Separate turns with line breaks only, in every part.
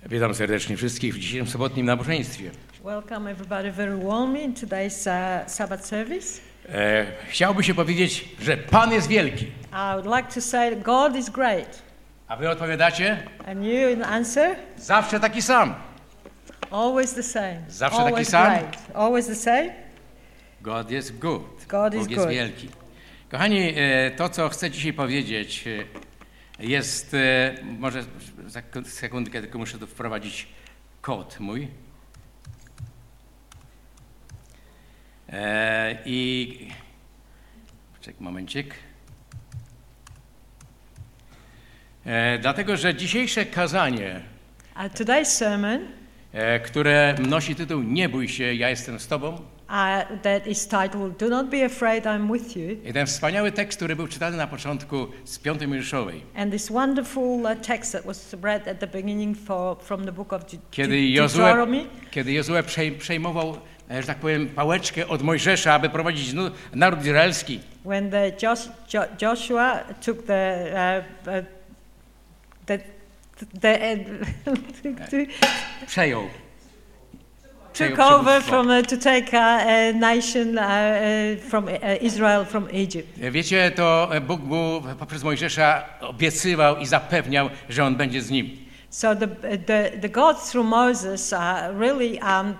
Witam serdecznie wszystkich w dzisiejszym sobotnim nabożeństwie.
Welcome everybody very warmly in today's Sabbath service.
Chciałby się powiedzieć, że Pan jest wielki.
I would like to say that God is great.
A wy odpowiadacie?
And you answer?
Zawsze taki sam.
Always the same.
Zawsze
Always
taki sam?
great. Always the same?
God jest good.
God is
Bóg jest
good.
wielki. Kochani, to co chcę dzisiaj powiedzieć jest, może za sekundkę tylko muszę tu wprowadzić kod mój. I czekaj momencik. Dlatego, że dzisiejsze kazanie,
Today's sermon,
które nosi tytuł Nie bój się, ja jestem z Tobą.
that is titled "Do not be afraid, I'm with you."
I ten wspaniały tekst, który był czytany na początku z 5. Mojżeszowej.
And this wonderful text that was read at the beginning from the book of
Kiedy
Deuteronomy.
Jozue przejmował, że tak powiem, pałeczkę od Mojżesza, aby prowadzić naród izraelski.
When Joshua took
Przejął.
took over to take a nation from Israel from Egypt.
Wiecie, to Bóg mu poprzez Mojżesza obiecywał i zapewniał, że on będzie z nim.
So the God through Moses really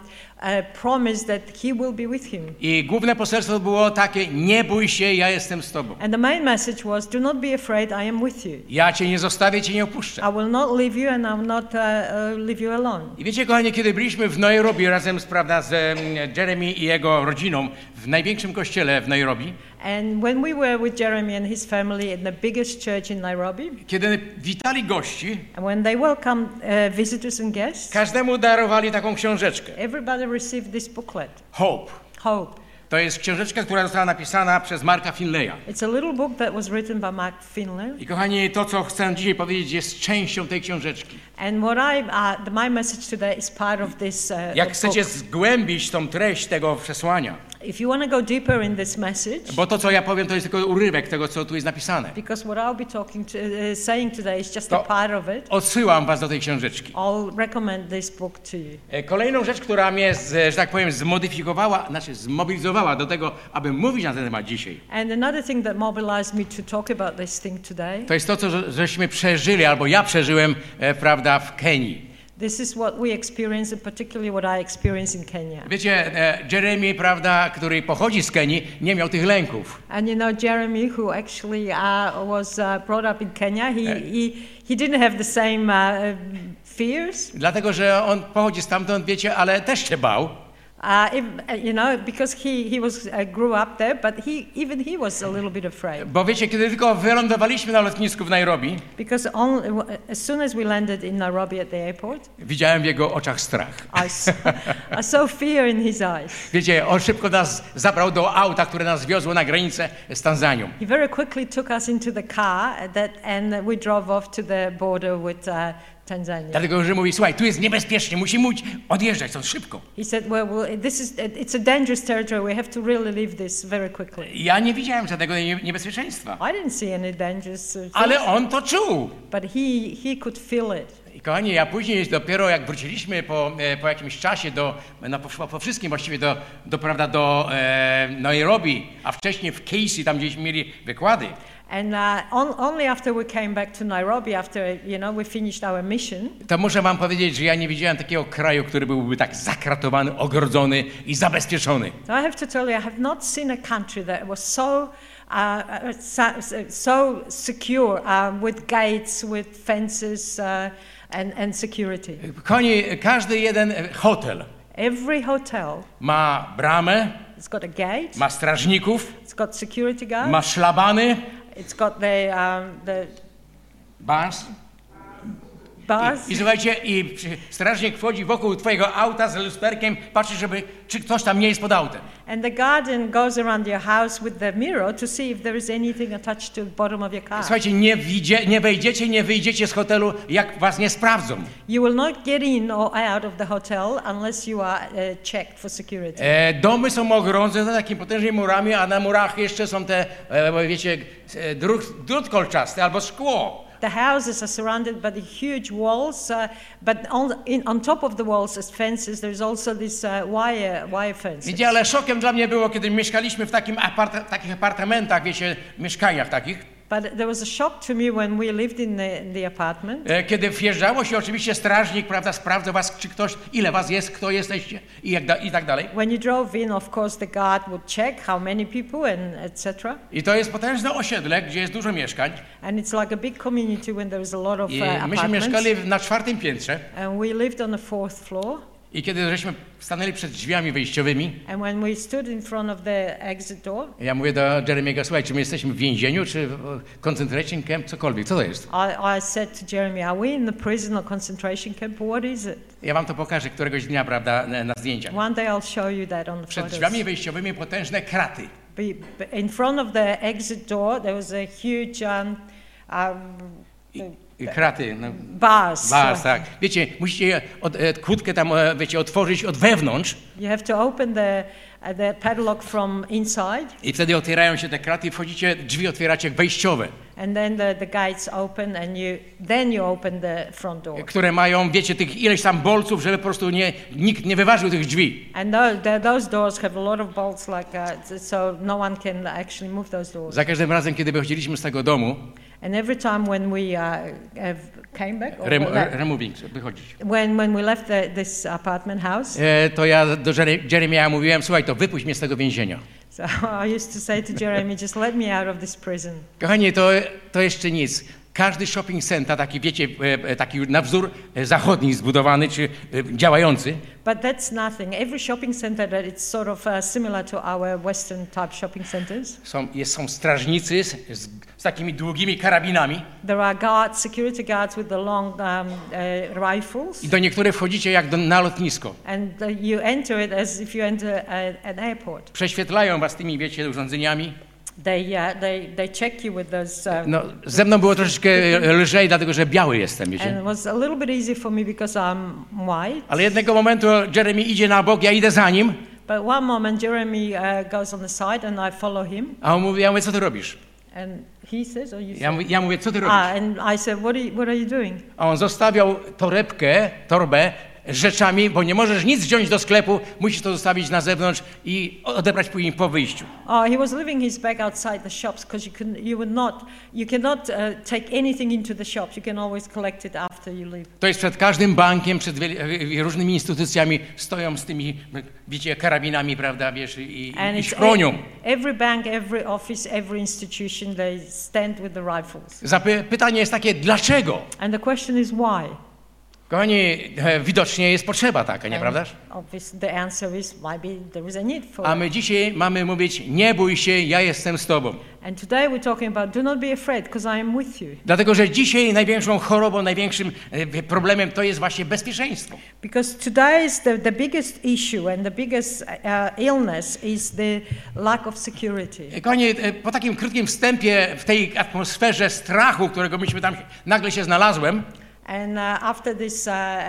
promised that he will be with him.
I główne poselstwo było takie: nie bój się, ja jestem z tobą.
And the main message was, do not be afraid, I am with you.
Ja cię nie zostawię, cię nie opuszczę.
I will not leave you and I will not leave you alone.
I wiecie, kochani, kiedy byliśmy w Nairobi razem z Jeremy i jego rodziną w największym kościele w Nairobi,
And when we were with Jeremy and his family in the biggest church in Nairobi,
kiedy witali gości,
and when they welcomed visitors and guests,
każdemu darowali taką książeczkę.
everybody received this booklet,
Hope.
Hope.
To jest książeczka, która została napisana przez Marka Finleya.
It's a little book that was written by Mark Finley.
I kochani, to co chcę dzisiaj powiedzieć jest częścią tej książeczki.
And my message today is part of this
Jak
book.
chcecie zgłębić tą treść tego przesłania,
If you want to go deeper in this message,
bo to co ja powiem to jest tylko urywek tego co tu jest napisane.
because what I'll be saying today is just a part of it,
Odsyłam was do tej książeczki.
I'll recommend this book to you.
Kolejną rzecz, która mnie, że tak powiem, zmobilizowała do tego, aby mówić na ten temat dzisiaj,
And another thing that mobilized me to talk about this thing today,
to jest to, co żeśmy przeżyli, albo ja przeżyłem, prawda, w Kenii.
this is what we experience, and particularly what I experienced in Kenya.
Wiecie, Jeremy, prawda, który pochodzi z Kenii, nie miał tych lęków.
And you know, Jeremy, who actually was brought up in Kenya, he didn't have the same fears.
Dlatego, że on pochodzi stamtąd, wiecie, ale też się bał.
You know, because he grew up there, but even he was a little bit afraid.
Bo wiecie, kiedy tylko wylądowaliśmy na lotnisku w Nairobi,
Because as soon as we landed in Nairobi at the airport,
widziałem w jego oczach strach.
I saw fear in his eyes.
Wiecie, on szybko nas zabrał do auta, które nas wiozło na granicę z Tanzanią.
He very quickly took us into the car and we drove off to the border with Tanzania.
Dlatego, że mówi, słuchaj, tu jest niebezpiecznie, musimy odjeżdżać stąd szybko.
He said, well, it's a dangerous territory. We have to really leave this very quickly.
Ja nie widziałem żadnego niebezpieczeństwa,
I didn't see any dangers,
ale on to czuł.
but he could feel it.
I kochani, ja później dopiero jak wróciliśmy po jakimś czasie po wszystkim właściwie do Nairobi, a wcześniej w Casey, tam gdzieśmy mieli wykłady.
And only after we came back to Nairobi, after we finished our mission,
To muszę wam powiedzieć, że ja nie widziałem takiego kraju, który byłby tak zakratowany, ogrodzony i zabezpieczony.
so I have to tell you, I have not seen a country that was so secure, with gates, with fences, and security.
Kochani, każdy jeden hotel
Every hotel,
ma bramę,
it's got a gate,
ma strażników,
it's got security guards,
ma szlabany,
it's got the
bars.
bars.
I słuchajcie, strażnik wchodzi wokół twojego auta z lusterkiem, patrzy, czy ktoś tam nie jest pod autem.
And the guardian goes around your house with the mirror to see if there is anything attached to the bottom of your car.
Słuchajcie, nie wejdziecie, nie wyjdziecie z hotelu, jak was nie sprawdzą.
You will not get in or out of the hotel unless you are checked for security.
Domy są ogrodzone takimi potężnymi murami, a na murach jeszcze są te, wiecie, drut kolczasty albo szkło.
the houses are surrounded by the huge walls, but on top of the walls as fences, there's also this wire fences.
Wiecie, ale szokiem dla mnie było, kiedy mieszkaliśmy w takich apartamentach, wiecie, mieszkaniach takich.
But there was a shock to me when we lived in the apartment.
Kiedy wjeżdżało się, oczywiście strażnik, prawda, sprawdza was, czy ktoś, ile was jest, kto jesteście i tak dalej.
When you drove in, of course, the guard would check how many people and etc.
I to jest potężne osiedle, gdzie jest dużo mieszkań.
And it's like a big community when there is a lot of
I myśmy mieszkali na 4. piętrze.
And we lived on the 4th floor.
I kiedy żeśmy stanęli przed drzwiami wyjściowymi,
and when we stood in front of the exit door,
ja mówię do Jeremy'ego, słuchaj, czy my jesteśmy w więzieniu, czy w concentration camp, cokolwiek, co to jest?
I said to Jeremy, are we in the prison or concentration camp, or what is it?
Ja wam to pokażę któregoś dnia, prawda, na zdjęciach.
One day I'll show you that on the
Przed
photos.
drzwiami wyjściowymi potężne kraty.
In front of the exit door, there was a huge
Kraty. No,
bars,
tak. Wiecie, musicie kłódkę tam, wiecie, otworzyć od wewnątrz.
You have to open the padlock from inside.
I wtedy otwierają się te kraty i wchodzicie, drzwi otwieracie wejściowe.
And then the gates open and you open the front door.
Które mają, wiecie, tych ileś tam bolców, żeby po prostu nikt nie wyważył tych drzwi.
And those doors have a lot of bolts so no one can actually move those doors.
Za każdym razem, kiedy wychodziliśmy z tego domu,
and every time when we came back,
removing, wychodzić.
When we left this apartment house,
to ja do Jeremy'a mówiłem, słuchaj, to wypuść mnie z tego więzienia.
So I used to say to Jeremy, just let me out of this prison.
Kochani, to jeszcze nic. Każdy shopping center, taki wiecie, taki na wzór zachodni zbudowany czy działający.
But that's nothing. Every shopping center that it's sort of similar to our western type shopping centers.
Są strażnicy z takimi długimi karabinami.
There are security guards with the long rifles.
I do niektórych wchodzicie jak na lotnisko.
And you enter it as if you enter an airport.
Prześwietlają was tymi, wiecie, urządzeniami.
They check you with those.
No, ze mną było troszeczkę lżej, dlatego że biały jestem, wiecie.
And it was a little bit easier for me because I'm white.
Ale jednego momentu Jeremy idzie na bok, ja idę za nim.
But one moment Jeremy goes on the side and I follow him.
A on mówi, ja mówię, co ty robisz?
And he says, or you say?
Ja mówię, co ty robisz?
And I said, what are you doing?
A on zostawiał torbę rzeczami, bo nie możesz nic wziąć do sklepu, musisz to zostawić na zewnątrz i odebrać później po wyjściu.
He was leaving his bag outside the shops because you cannot take anything into the shops. You can always collect it after you leave.
To jest przed każdym bankiem, przed różnymi instytucjami stoją z tymi, wiecie, karabinami, prawda, wiesz, i chronią.
Every bank, every office, every institution, they stand with the rifles.
Pytanie jest takie, dlaczego?
And the question is why?
Kochani, widocznie jest potrzeba taka, nieprawdaż?
The answer is maybe there is a need for.
A my dzisiaj mamy mówić, nie bój się, ja jestem z tobą.
And today we're talking about do not be afraid because I am with you.
Dlatego, że dzisiaj największą chorobą, największym problemem to jest właśnie bezpieczeństwo.
Because today is the biggest issue and the biggest illness is the lack of security.
Kochani, po takim krótkim wstępie w tej atmosferze strachu, którego myśmy tam nagle się znalazłem,
and after this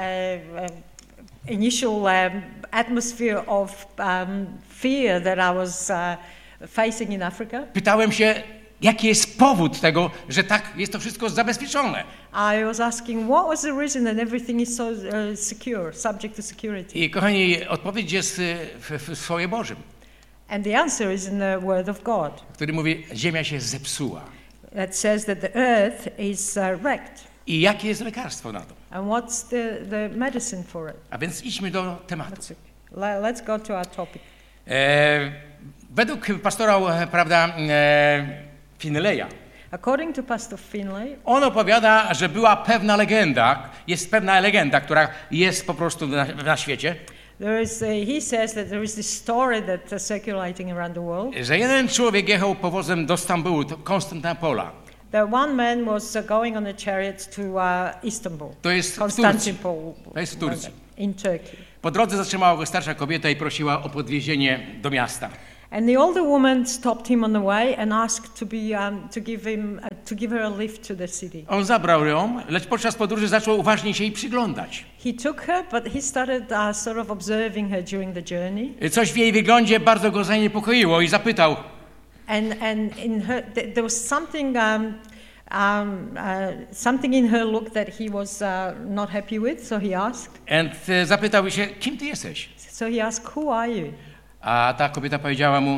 initial atmosphere of fear that I was facing in Africa,
pytałem się, jaki jest powód tego, że tak jest to wszystko zabezpieczone.
I was asking what was the reason that everything is so secure, subject to security.
I kochani, odpowiedź jest w Słowie Bożym.
And the answer is in the Word of God.
Który mówi, ziemia się zepsuła.
That says that the earth is wrecked.
I jakie jest lekarstwo na to?
And what's the medicine for it?
A więc idźmy do tematu.
Let's go to our topic.
Według pastora, prawda, Finleya,
according to Pastor Finlay,
on opowiada, że była pewna legenda, jest pewna legenda, która jest po prostu na świecie.
He says that there is this story that's circulating around the world.
Że jeden człowiek jechał powozem do Stambułu, do Konstantynopola.
That one man was going on a chariot to Istanbul.
To jest w Turcji.
In Turkey.
Po drodze zatrzymała go starsza kobieta i prosiła o podwiezienie do miasta.
And the older woman stopped him on the way and asked to give her a lift to the city.
On zabrał ją, lecz podczas podróży zaczął uważnie się jej przyglądać.
He took her, but he started sort of observing her during the journey.
Coś w jej wyglądzie bardzo go zaniepokoiło i zapytał.
And in her there was something Something in her looked that he was not happy with, so he asked.
And zapytał się, kim ty jesteś?
So he asked, who are you?
A ta kobieta powiedziała mu,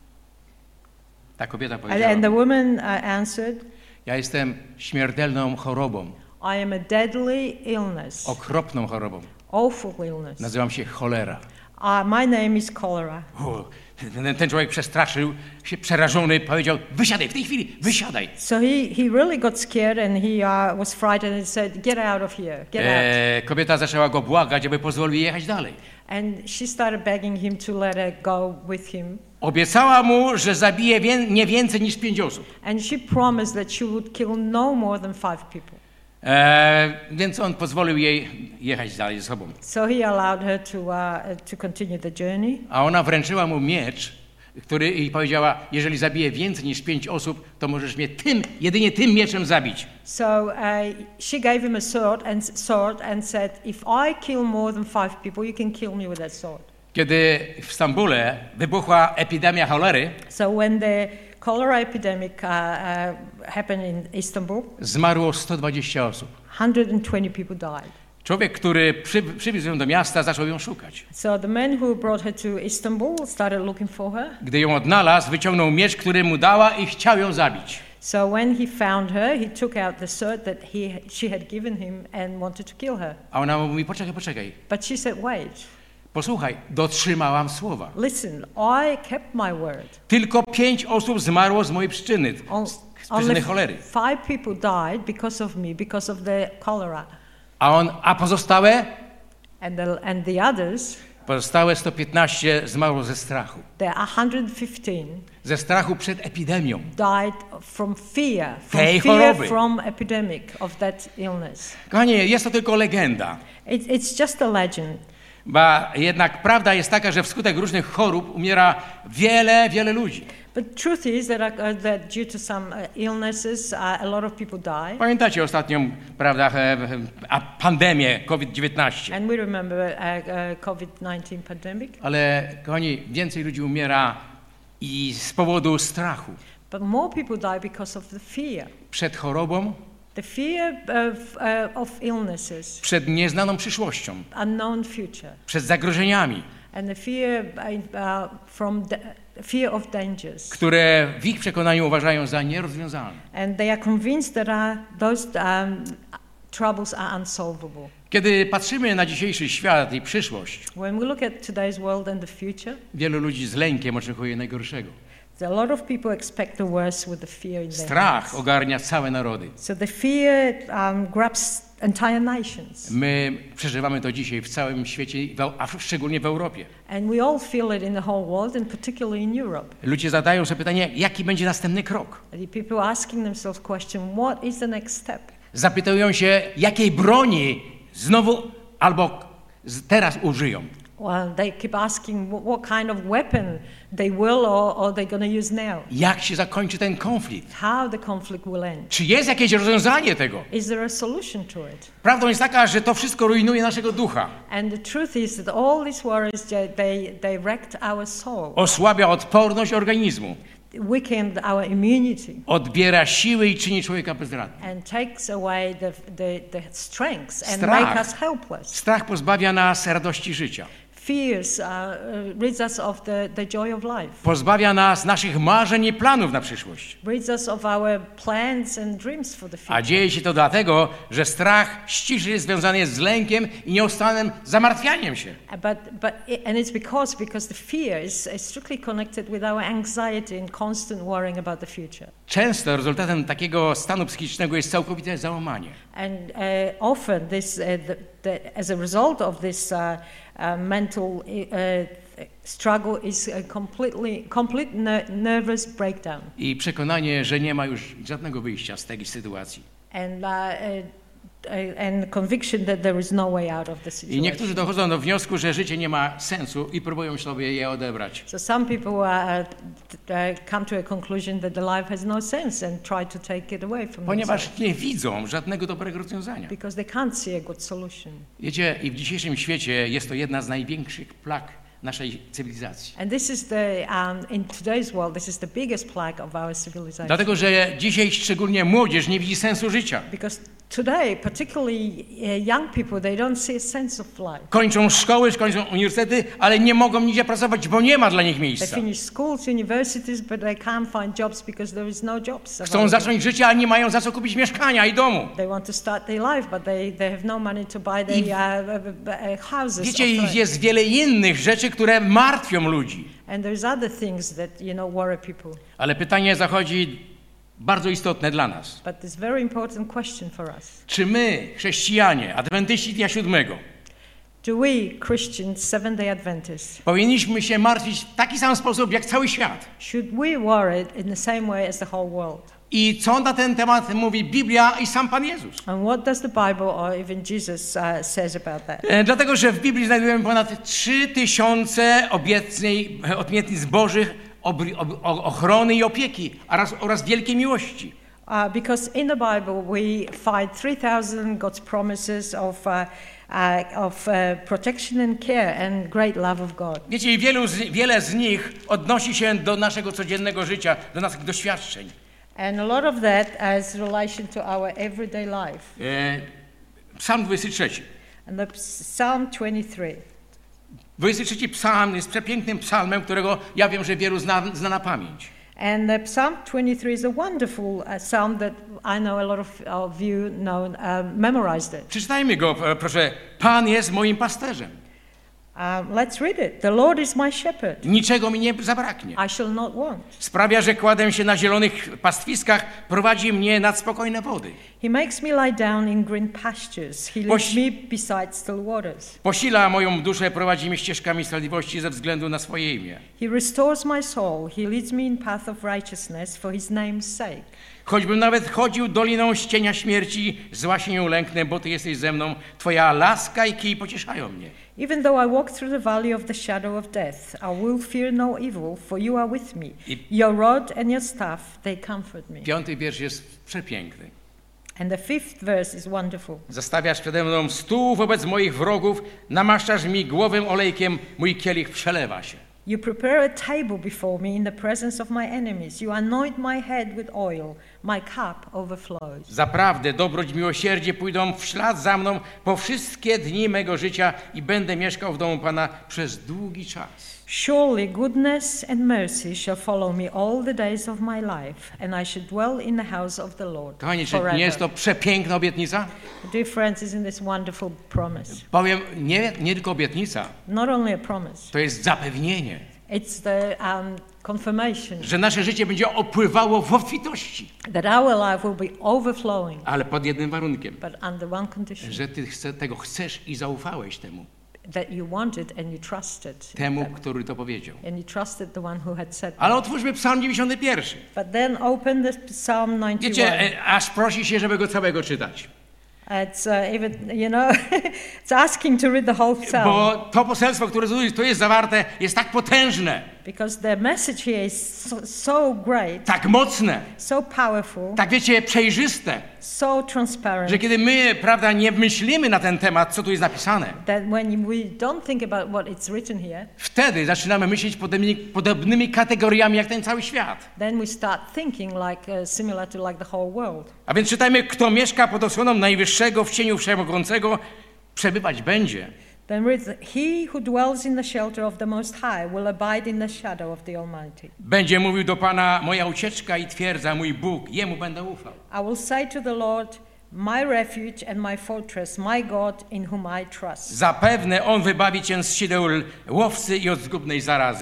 And the woman answered,
ja jestem śmiertelną chorobą,
I am a deadly illness,
okropną chorobą.
awful illness.
Nazywam się cholera.
My name is cholera.
Ten człowiek przestraszył się, przerażony, powiedział, wysiadaj, w tej chwili, wysiadaj.
So he really got scared and he was frightened and said, get out of here, get out.
Kobieta zaczęła go błagać, aby pozwolił jechać dalej.
And she started begging him to let her go with him.
Obiecała mu, że zabije nie więcej niż 5 osób.
And she promised that she would kill no more than 5 people.
Więc on pozwolił jej jechać dalej ze sobą.
So he allowed her to continue the journey.
A ona wręczyła mu miecz, który i powiedziała, jeżeli zabije więcej niż 5 osób, to możesz mnie jedynie tym mieczem zabić.
So she gave him a sword and said, if I kill more than 5 people, you can kill me with that sword.
Kiedy w Stambule wybuchła epidemia cholery,
So when the cholera epidemic happened in Istanbul,
zmarło 120 osób.
120 people died.
Człowiek, który przywiózł ją do miasta, zaczął ją szukać.
So the man who brought her to Istanbul started looking for her.
Gdy ją odnalazł, wyciągnął miecz, który mu dała i chciał ją zabić.
So when he found her, he took out the sword that she had given him and wanted to kill her.
A ona mówi, poczekaj.
But she said, wait.
Posłuchaj, dotrzymałam słowa.
Listen, I kept my word.
Tylko 5 osób zmarło z mojej przyczyny, z przyczyny cholery.
5 people died because of me, because of the cholera.
A pozostałe?
And the others,
Pozostałe 115 zmarło ze strachu.
the 115
Ze strachu przed epidemią.
died from fear
Tej choroby.
from epidemic of that illness.
Kochani, jest to tylko legenda.
It's just a legend.
Bo jednak prawda jest taka, że wskutek różnych chorób umiera wiele ludzi.
But truth is that due to some illnesses, a lot of people die.
Pamiętacie ostatnią, prawda, pandemię COVID-19.
And we remember COVID-19 pandemic.
Ale, kochani, więcej ludzi umiera i z powodu strachu.
But more people die because of the fear.
Przed chorobą.
The fear of illnesses.
Przed nieznaną przyszłością.
Unknown future.
Przed zagrożeniami.
And the fear fear of dangers.
Które w ich przekonaniu uważają za nierozwiązalne.
And they are convinced that those troubles are unsolvable.
Kiedy patrzymy na dzisiejszy świat i przyszłość,
When we look at today's world and the future,
wielu ludzi z lękiem oczekuje najgorszego.
a lot of people expect the worst with the fear in their
Strach
hearts.
ogarnia całe narody.
So the fear grabs entire nations.
My przeżywamy to dzisiaj w całym świecie, a szczególnie w Europie.
And we all feel it in the whole world and particularly in Europe.
Ludzie zadają sobie pytanie, jaki będzie następny krok?
People asking themselves question, what is the next step?
Zapytują się, jakiej broni znowu albo teraz użyją.
Well, they keep asking what kind of weapon they will or they're going to use now.
Jak się zakończy ten konflikt?
How the conflict will end.
Czy jest jakieś rozwiązanie tego?
Is there a solution to it?
Prawdą jest taka, że to wszystko rujnuje naszego ducha.
And the truth is that all these worries, they wrecked our soul.
Osłabia odporność organizmu.
Weakened our immunity.
Odbiera siły i czyni człowieka bezradnym.
And takes away the strengths and
Strach.
make us helpless.
Strach pozbawia nas radości życia.
Fears rids us of the joy of life.
Pozbawia nas naszych marzeń i planów na przyszłość.
Rids us of our plans and dreams for the future.
A dzieje się to dlatego, że strach ściśle związany jest z lękiem i nieustannym zamartwianiem się.
And it's because the fear is strictly connected with our anxiety and constant worrying about the future.
Często rezultatem takiego stanu psychicznego jest całkowite załamanie.
And often as a result of this mental struggle is a complete nervous breakdown.
I przekonanie, że nie ma już żadnego wyjścia z tej sytuacji.
And conviction that there is no way out of the situation.
I niektórzy dochodzą do wniosku, że życie nie ma sensu i próbują sobie je odebrać.
So some people come to a conclusion that the life has no sense and try to take it away from
Ponieważ nie widzą żadnego dobrego rozwiązania.
Because they can't see a good solution.
Wiecie, i w dzisiejszym świecie jest to jedna z największych plag naszej cywilizacji.
And this is the in today's world, this is the biggest plague of our civilization.
Dlatego, że dzisiaj szczególnie młodzież nie widzi sensu życia.
Because today, particularly young people, they don't see a sense of life.
Kończą szkoły, kończą uniwersytety, ale nie mogą nigdzie pracować, bo nie ma dla nich
They
miejsca.
finish schools, universities, but they can't find jobs because there is no jobs
Chcą
available.
zacząć życie, ale nie mają za co kupić mieszkania i domu.
They want to start their life, but they have no money to buy their houses.
Wiecie, jest wiele innych rzeczy, które martwią ludzi.
And there's other things that, worry people.
Ale pytanie zachodzi bardzo istotne dla nas.
But it's a very important question for us.
Czy my, chrześcijanie, adwentyści dnia siódmego,
Do we, Christians, Seventh-day Adventists,
powinniśmy się martwić w taki sam sposób jak cały świat?
should we worry in the same way as the whole world?
I co na ten temat mówi Biblia i sam Pan Jezus?
And what does the Bible or even Jesus says about that?
Dlatego, że w Biblii znajdujemy ponad 3000 obietnic Bożych, ochrony i opieki oraz wielkiej miłości.
Because in the Bible we find 3,000 God's promises of protection and care and great love of God.
Wiecie, i wiele z nich odnosi się do naszego codziennego życia, do naszych doświadczeń.
And a lot of that has relation to our everyday life.
Psalm 23.
And the Psalm 23.
23 psalm jest przepięknym psalmem, którego ja wiem, że wielu zna na pamięć.
And the Psalm 23 is a wonderful psalm that I know a lot of you memorized it.
Przeczytajmy go, proszę. Pan jest moim pasterzem.
Let's read it. The Lord is my shepherd.
Niczego mi nie zabraknie.
I shall not want.
Sprawia, że kładę się na zielonych pastwiskach, prowadzi mnie nad spokojne wody.
He makes me lie down in green pastures. He leads me beside still waters.
Posila moją duszę, prowadzi mnie ścieżkami sprawiedliwości ze względu na swoje imię.
He restores my soul. He leads me in path of righteousness for his name's sake.
Choćbym nawet chodził doliną cienia śmierci, zła się nie ulęknę, bo Ty jesteś ze mną. Twoja laska i kij pocieszają mnie.
Even though I walk through the valley of the shadow of death, I will fear no evil, for you are with me. Your rod and your staff, they comfort me.
5. wiersz jest przepiękny.
And the 5th verse is wonderful.
Zastawiasz przede mną stół wobec moich wrogów, namaszczasz mi głowę olejkiem, mój kielich przelewa się.
You prepare a table before me in the presence of my enemies. You anoint my head with oil. My cup overflows.
Zaprawdę dobroć, miłosierdzie pójdą w ślad za mną po wszystkie dni mego życia i będę mieszkał w domu Pana przez długi czas.
Surely goodness and mercy shall follow me all the days of my life, and I shall dwell in the house of the Lord
Kochani, czy
forever.
nie jest to przepiękna obietnica?
Dear friends, isn't this wonderful promise?
Powiem, nie tylko obietnica,
Not only a promise,
to jest zapewnienie,
it's the confirmation
że nasze życie będzie opływało w obfitości,
that our life will be overflowing,
ale pod jednym warunkiem,
but under one condition,
że Ty tego chcesz i zaufałeś temu,
that you wanted and you trusted
temu,
them,
który to powiedział.
and you trusted the one who had said that.
Ale otwórzmy Psalm 91.
But then open the Psalm 91.
Wiecie, aż prosi się, żeby go całego czytać.
It's even, it's asking to read the whole psalm.
Bo to poselstwo, które tu jest zawarte, jest tak potężne,
Because the message here is so great,
tak mocne,
so powerful,
tak wiecie, przejrzyste,
so transparent,
że kiedy my, prawda, nie myślimy na ten temat, co tu jest napisane,
that when we don't think about what it's written here,
wtedy zaczynamy myśleć podobnymi kategoriami jak ten cały świat.
then we start thinking similar to the whole world.
A więc czytajmy, kto mieszka pod osłoną Najwyższego w cieniu Wszechmogącego, przebywać będzie.
Then read, he who dwells in the shelter of the Most High will abide in the shadow of the Almighty.
Będzie mówił do Pana, moja ucieczka i twierdza, mój Bóg, Jemu będę ufał.
I will say to the Lord, my refuge and my fortress, my God in whom I trust.
Zapewne On wybawi cię z sideł łowcy i od zgubnej zarazy.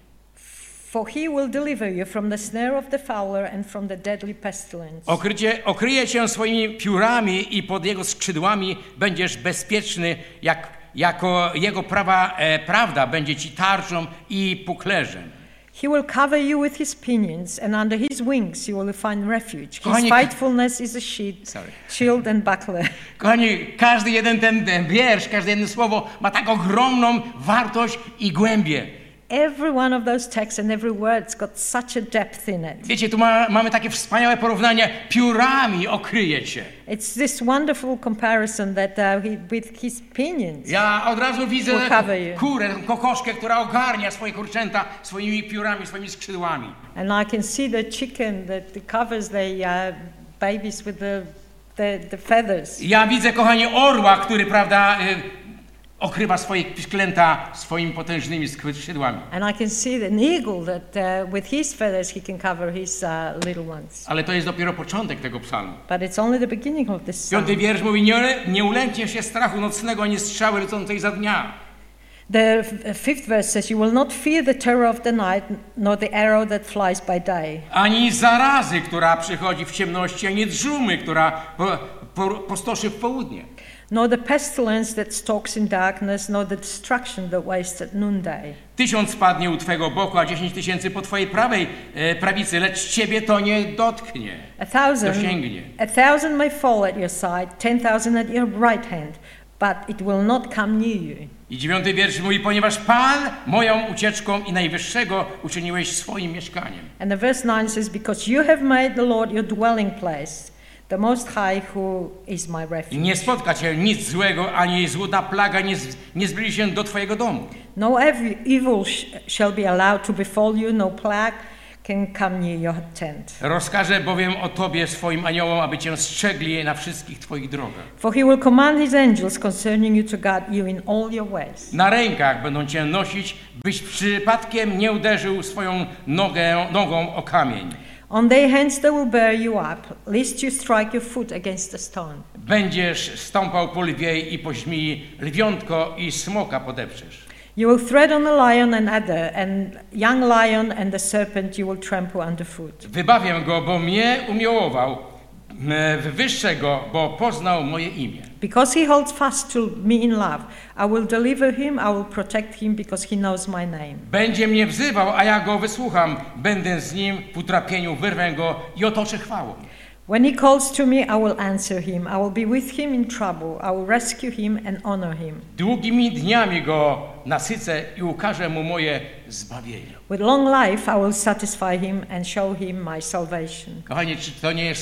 For he will deliver you from the snare of the fowler and from the deadly pestilence.
Okryje cię swoimi piórami i pod Jego skrzydłami będziesz bezpieczny, jako Jego prawda będzie ci tarczą i puklerzem.
He will cover you with his pinions, and under his wings you will find refuge. His
Kochani,
faithfulness is a shield and buckler.
Kochani, każdy jeden ten wiersz, każde jedno słowo ma tak ogromną wartość i głębię.
Every one of those texts and every word's got such a depth in it.
Wiecie, tu mamy takie wspaniałe porównanie, piórami okryje cię.
It's this wonderful comparison that with his pinions.
Ja od razu widzę
will cover you.
kurę, kokoszkę, która ogarnia swoje kurczęta swoimi piórami, swoimi skrzydłami.
And I can see the chicken that covers the babies with the feathers.
Ja widzę, kochani, orła, który, prawda, okrywa swoje pisklęta swoimi potężnymi skrzydłami.
And I can see an eagle that with his feathers he can cover his little ones.
Ale to jest dopiero początek tego psalmu.
But it's only the beginning of this psalm.
5. wiersz mówi, nie ulękniesz się strachu nocnego, ani strzały lecącej za dnia.
The 5th verse says, you will not fear the terror of the night, nor the arrow that flies by day.
Ani zarazy, która przychodzi w ciemności, ani dżumy, która postoszy w południe.
Nor the pestilence that stalks in darkness, nor the destruction that wastes at noonday.
1000 padnie u twego boku, a 10 000 po twojej prawicy, lecz ciebie to nie dotknie, dosięgnie.
A thousand may fall at your side, 10,000 at your right hand, but it will not come near you.
I 9. wiersz mówi, ponieważ Pan moją ucieczką i Najwyższego uczyniłeś swoim mieszkaniem.
And the verse 9 says, because you have made the Lord your dwelling place, the Most High who is my refuge.
Nie spotka cię nic złego, ani złudna plaga nie zbliży się do twojego domu.
No evil shall be allowed to befall you, no plague can come near your tent.
Rozkażę bowiem o tobie swoim aniołom, aby cię strzegli na wszystkich twoich drogach.
For he will command his angels concerning you to guard you in all your ways.
Na rękach będą cię nosić, byś przypadkiem nie uderzył swoją nogą o kamień.
On their hands they will bear you up, lest you strike your foot against a stone.
Będziesz stąpał po lwiej i po żmii, lwiątko i smoka podeprzesz.
You will tread on the lion and adder, and young lion and the serpent you will trample underfoot.
Wybawię go, bo mnie umiłował, wywyższę go, bo poznał moje imię.
Because he holds fast to me in love, I will deliver him, I will protect him, because he knows my name.
Będzie mnie wzywał, a ja go wysłucham. Będę z nim w utrapieniu, wyrwę go i otoczę chwałą.
When he calls to me, I will answer him. I will be with him in trouble. I will rescue him and honor him.
Długimi dniami go nasycę i ukażę mu moje zbawienie.
With long life I will satisfy him and show him my salvation.
Kochani, czy to nie jest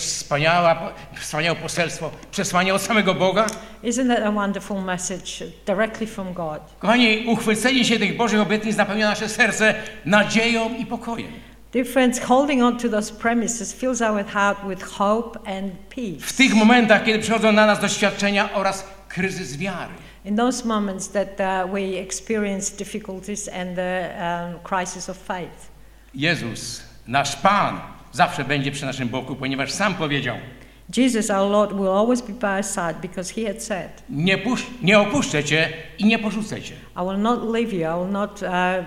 wspaniałe poselstwo, przesłanie od samego Boga?
Isn't that a wonderful message directly from God?
Kochani, uchwycenie się tych Bożych obietnic napełnia nasze serce nadzieją i pokojem.
Dear friends, holding on to those premises fills our heart with hope and peace.
W tych momentach, kiedy przychodzą na nas doświadczenia oraz kryzys wiary.
In those moments that we experience difficulties and the crisis of faith.
Jezus, nasz Pan, zawsze będzie przy naszym boku, ponieważ sam powiedział:
Jesus, our Lord, will always be by our side because he had said,
nie opuszczę cię i nie porzucę cię.
I will not leave you, I will not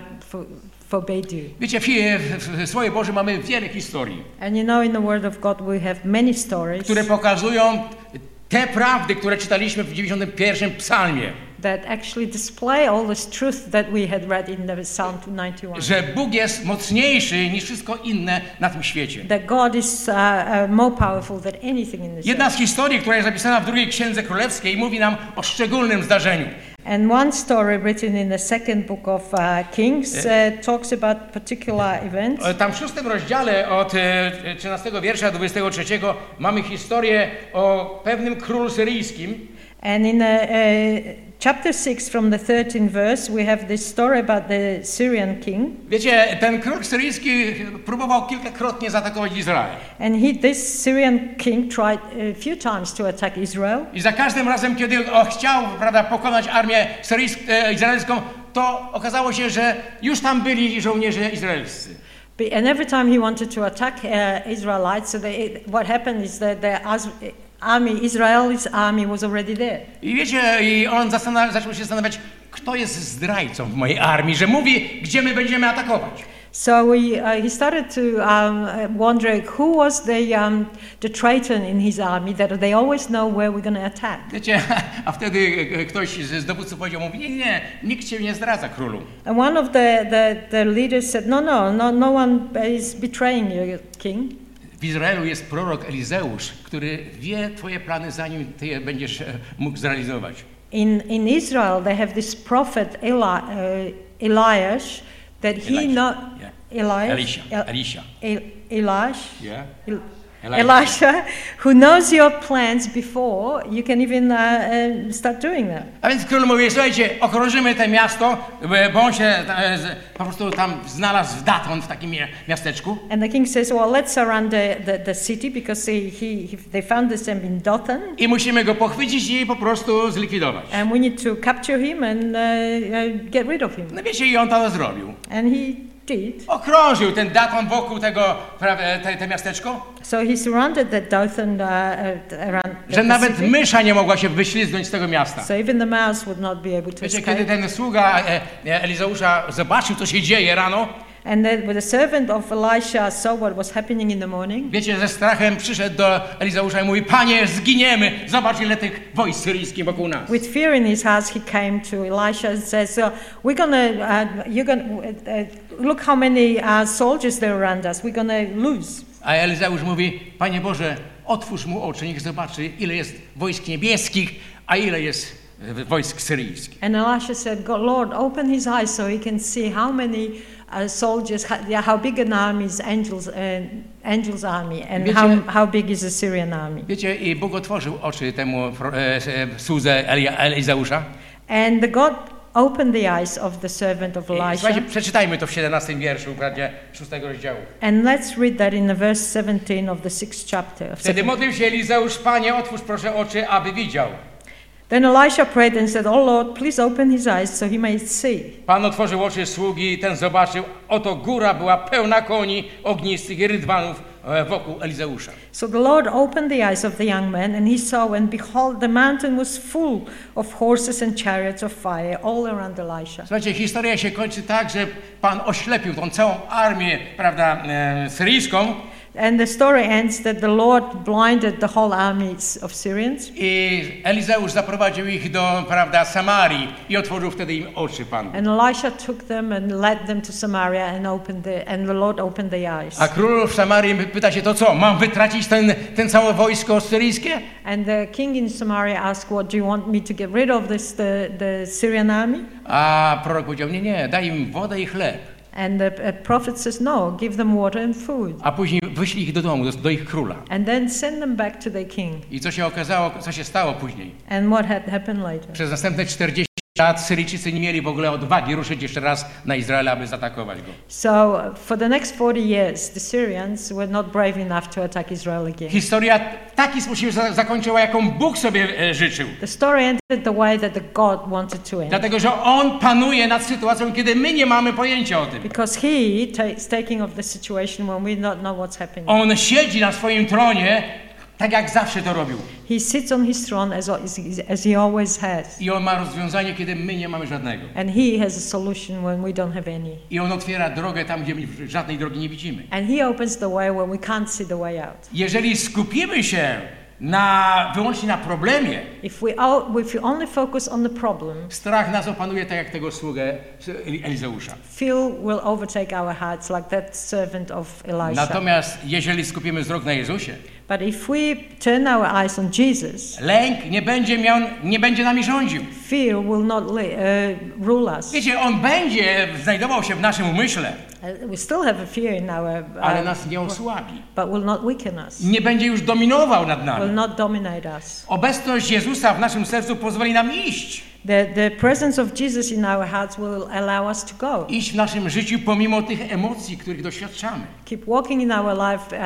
forbid you.
Wiecie, w Słowie Bożym mamy wiele historii,
And you know, in the Word of God we have many stories
które pokazują te prawdy, które czytaliśmy w 91 psalmie.
that actually display all this truth that we had read in the Psalm 91.
Że Bóg jest mocniejszy niż wszystko inne na tym świecie.
That God is more powerful than anything in this
Jedna
earth.
z historii, która jest zapisana w drugiej Księdze Królewskiej, mówi nam o szczególnym zdarzeniu.
And one story written in the second book of Kings talks about particular events.
Tam w 6 rozdziale od 13 wiersza do 23 mamy historię o pewnym królu syryjskim.
And in chapter 6 from the 13th verse we have this story about the Syrian king.
Wiecie, ten król syryjski próbował kilkakrotnie zaatakować Izrael.
And this Syrian king tried a few times to attack Israel.
I za każdym razem, kiedy chciał, prawda, pokonać armię izraelską, to okazało się, że już tam byli żołnierze izraelscy.
And every time he wanted to attack Israelites, so what happened is that Israel's army was already there.
I wiecie, i on zaczął się zastanawiać, kto jest zdrajcą w mojej armii, że mówi, gdzie my będziemy atakować.
So he started to wonder who was the traitor in his army that they always know where we're going to attack.
Wiecie, a wtedy ktoś z dowódców powiedział, mówi, nie, nikt cię nie zdradza, królu.
And one of the leaders said, no one is betraying you, king.
W Izraelu jest prorok Elizeusz, który wie twoje plany, zanim ty je będziesz mógł zrealizować.
In Israel they have this prophet Eliash that he not
Elisha.
Elisha, who knows your plans before you can even start doing that.
A więc król mówi, słuchajcie, okrążymy to miasto, bo on się po prostu tam znalazł w Datron, w takim miasteczku.
And the king says, well, let's surround the city because they found this in Dothan.
I musimy go pochwycić i po prostu zlikwidować.
And we need to capture him and get rid of him.
No wiecie, i on to zrobił.
And he did.
Okrążył ten Datron wokół tego, te miasteczko.
So he surrounded the Dothan around
Że
the
nawet
city.
mysza nie mogła się wyślizgnąć z tego miasta.
So even the mouse would not be able to
Wiecie,
escape.
kiedy ten sługa Elizeusza zobaczył, co się dzieje rano,
And then when the servant of Elisha saw what was happening in the morning,
wiecie, ze strachem przyszedł do Elizeusza i mówi, Panie, zginiemy, zobacz ile tych wojsk syryjskich wokół nas.
with fear in his heart, he came to Elisha and says, "We're gonna, you're gonna look how many soldiers there are around us. We're gonna lose."
A Elizeusz mówi, Panie Boże, otwórz mu oczy, niech zobaczy, ile jest wojsk niebieskich, a ile jest wojsk syryjskich.
And Elisha said, "God, Lord, open his eyes so he can see how many soldiers, how big an army is angels' army, and how big is the Syrian army."
Wiecie, i Bóg otworzył oczy temu słudze Elizeusza.
And the God opened the eyes of the servant of Elisha.
Słuchajcie, przeczytajmy to w 17 wierszu, wprawdzie 6 rozdziału.
And let's read that in the verse 17 of the 6th chapter.
Wtedy modlił się Elizeusz, Panie, otwórz proszę oczy, aby widział.
Then Elisha prayed and said, "Oh Lord, please open his eyes so he may see."
Pan otworzył oczy sługi i ten zobaczył, oto góra była pełna koni ognistych i rydwanów wokół Elizeusza.
So the Lord opened the eyes of the young man, and he saw, and behold, the mountain was full of horses and chariots of fire all around Elisha.
Słuchajcie, historia się kończy tak, że Pan oślepił tą całą armię, prawda, syryjską.
And the story ends that the Lord blinded the whole armies of Syrians.
I Elizeusz zaprowadził ich do, prawda, Samarii i otworzył wtedy im oczy Pan.
And Elisha took them and led them to Samaria and the Lord opened their eyes.
A król w Samarii pyta się, to co, mam wytracić ten całe wojsko syryjskie?
And the king in Samaria asked, "What do you want me to get rid of the Syrian army?"
A prorok powiedział, nie, daj im wodę i chleb.
And the prophet says, "No, give them water and food."
A później wyślij ich do domu, do ich króla.
And then send them back to their king.
I co się okazało, co się stało później?
And what had happened later?
Przez następne 40 lat Syryjczycy nie mieli w ogóle odwagi ruszyć jeszcze raz na Izrael, aby zaatakować go.
So for the next 40 years, the Syrians were not brave enough to attack Israel again.
Historia w taki sposób zakończyła, jaką Bóg sobie życzył.
The story ended the way that the God wanted to end.
Dlatego, że On panuje nad sytuacją, kiedy my nie mamy pojęcia o tym.
Because He is taking of the situation when we don't know what's happening.
On siedzi na swoim tronie, tak jak zawsze to robił.
He sits on His throne as He always has.
I On ma rozwiązanie, kiedy my nie mamy żadnego.
And He has a solution when we don't have any.
I On otwiera drogę tam, gdzie żadnej drogi nie widzimy.
And He opens the way when we can't see the way out.
Jeżeli skupimy się wyłącznie na problemie,
If we only focus on the problem,
strach nas opanuje tak jak tego sługę Elizeusza.
fear will overtake our hearts like that servant of Elisha.
Natomiast jeżeli skupimy wzrok na Jezusie,
But if we turn our eyes on Jesus,
lęk nie będzie nami rządził.
fear will not rule us.
Wiecie, on będzie znajdował się w naszym umyśle,
We still have a fear in our,
ale nas nie osłabi.
but will not weaken us.
Nie będzie już dominował nad
Will
nami.
not dominate us.
Obecność Jezusa w naszym sercu pozwoli nam iść.
The presence of Jesus in our hearts will allow us to go.
Iść w naszym życiu pomimo tych emocji, których doświadczamy.
Keep walking in our life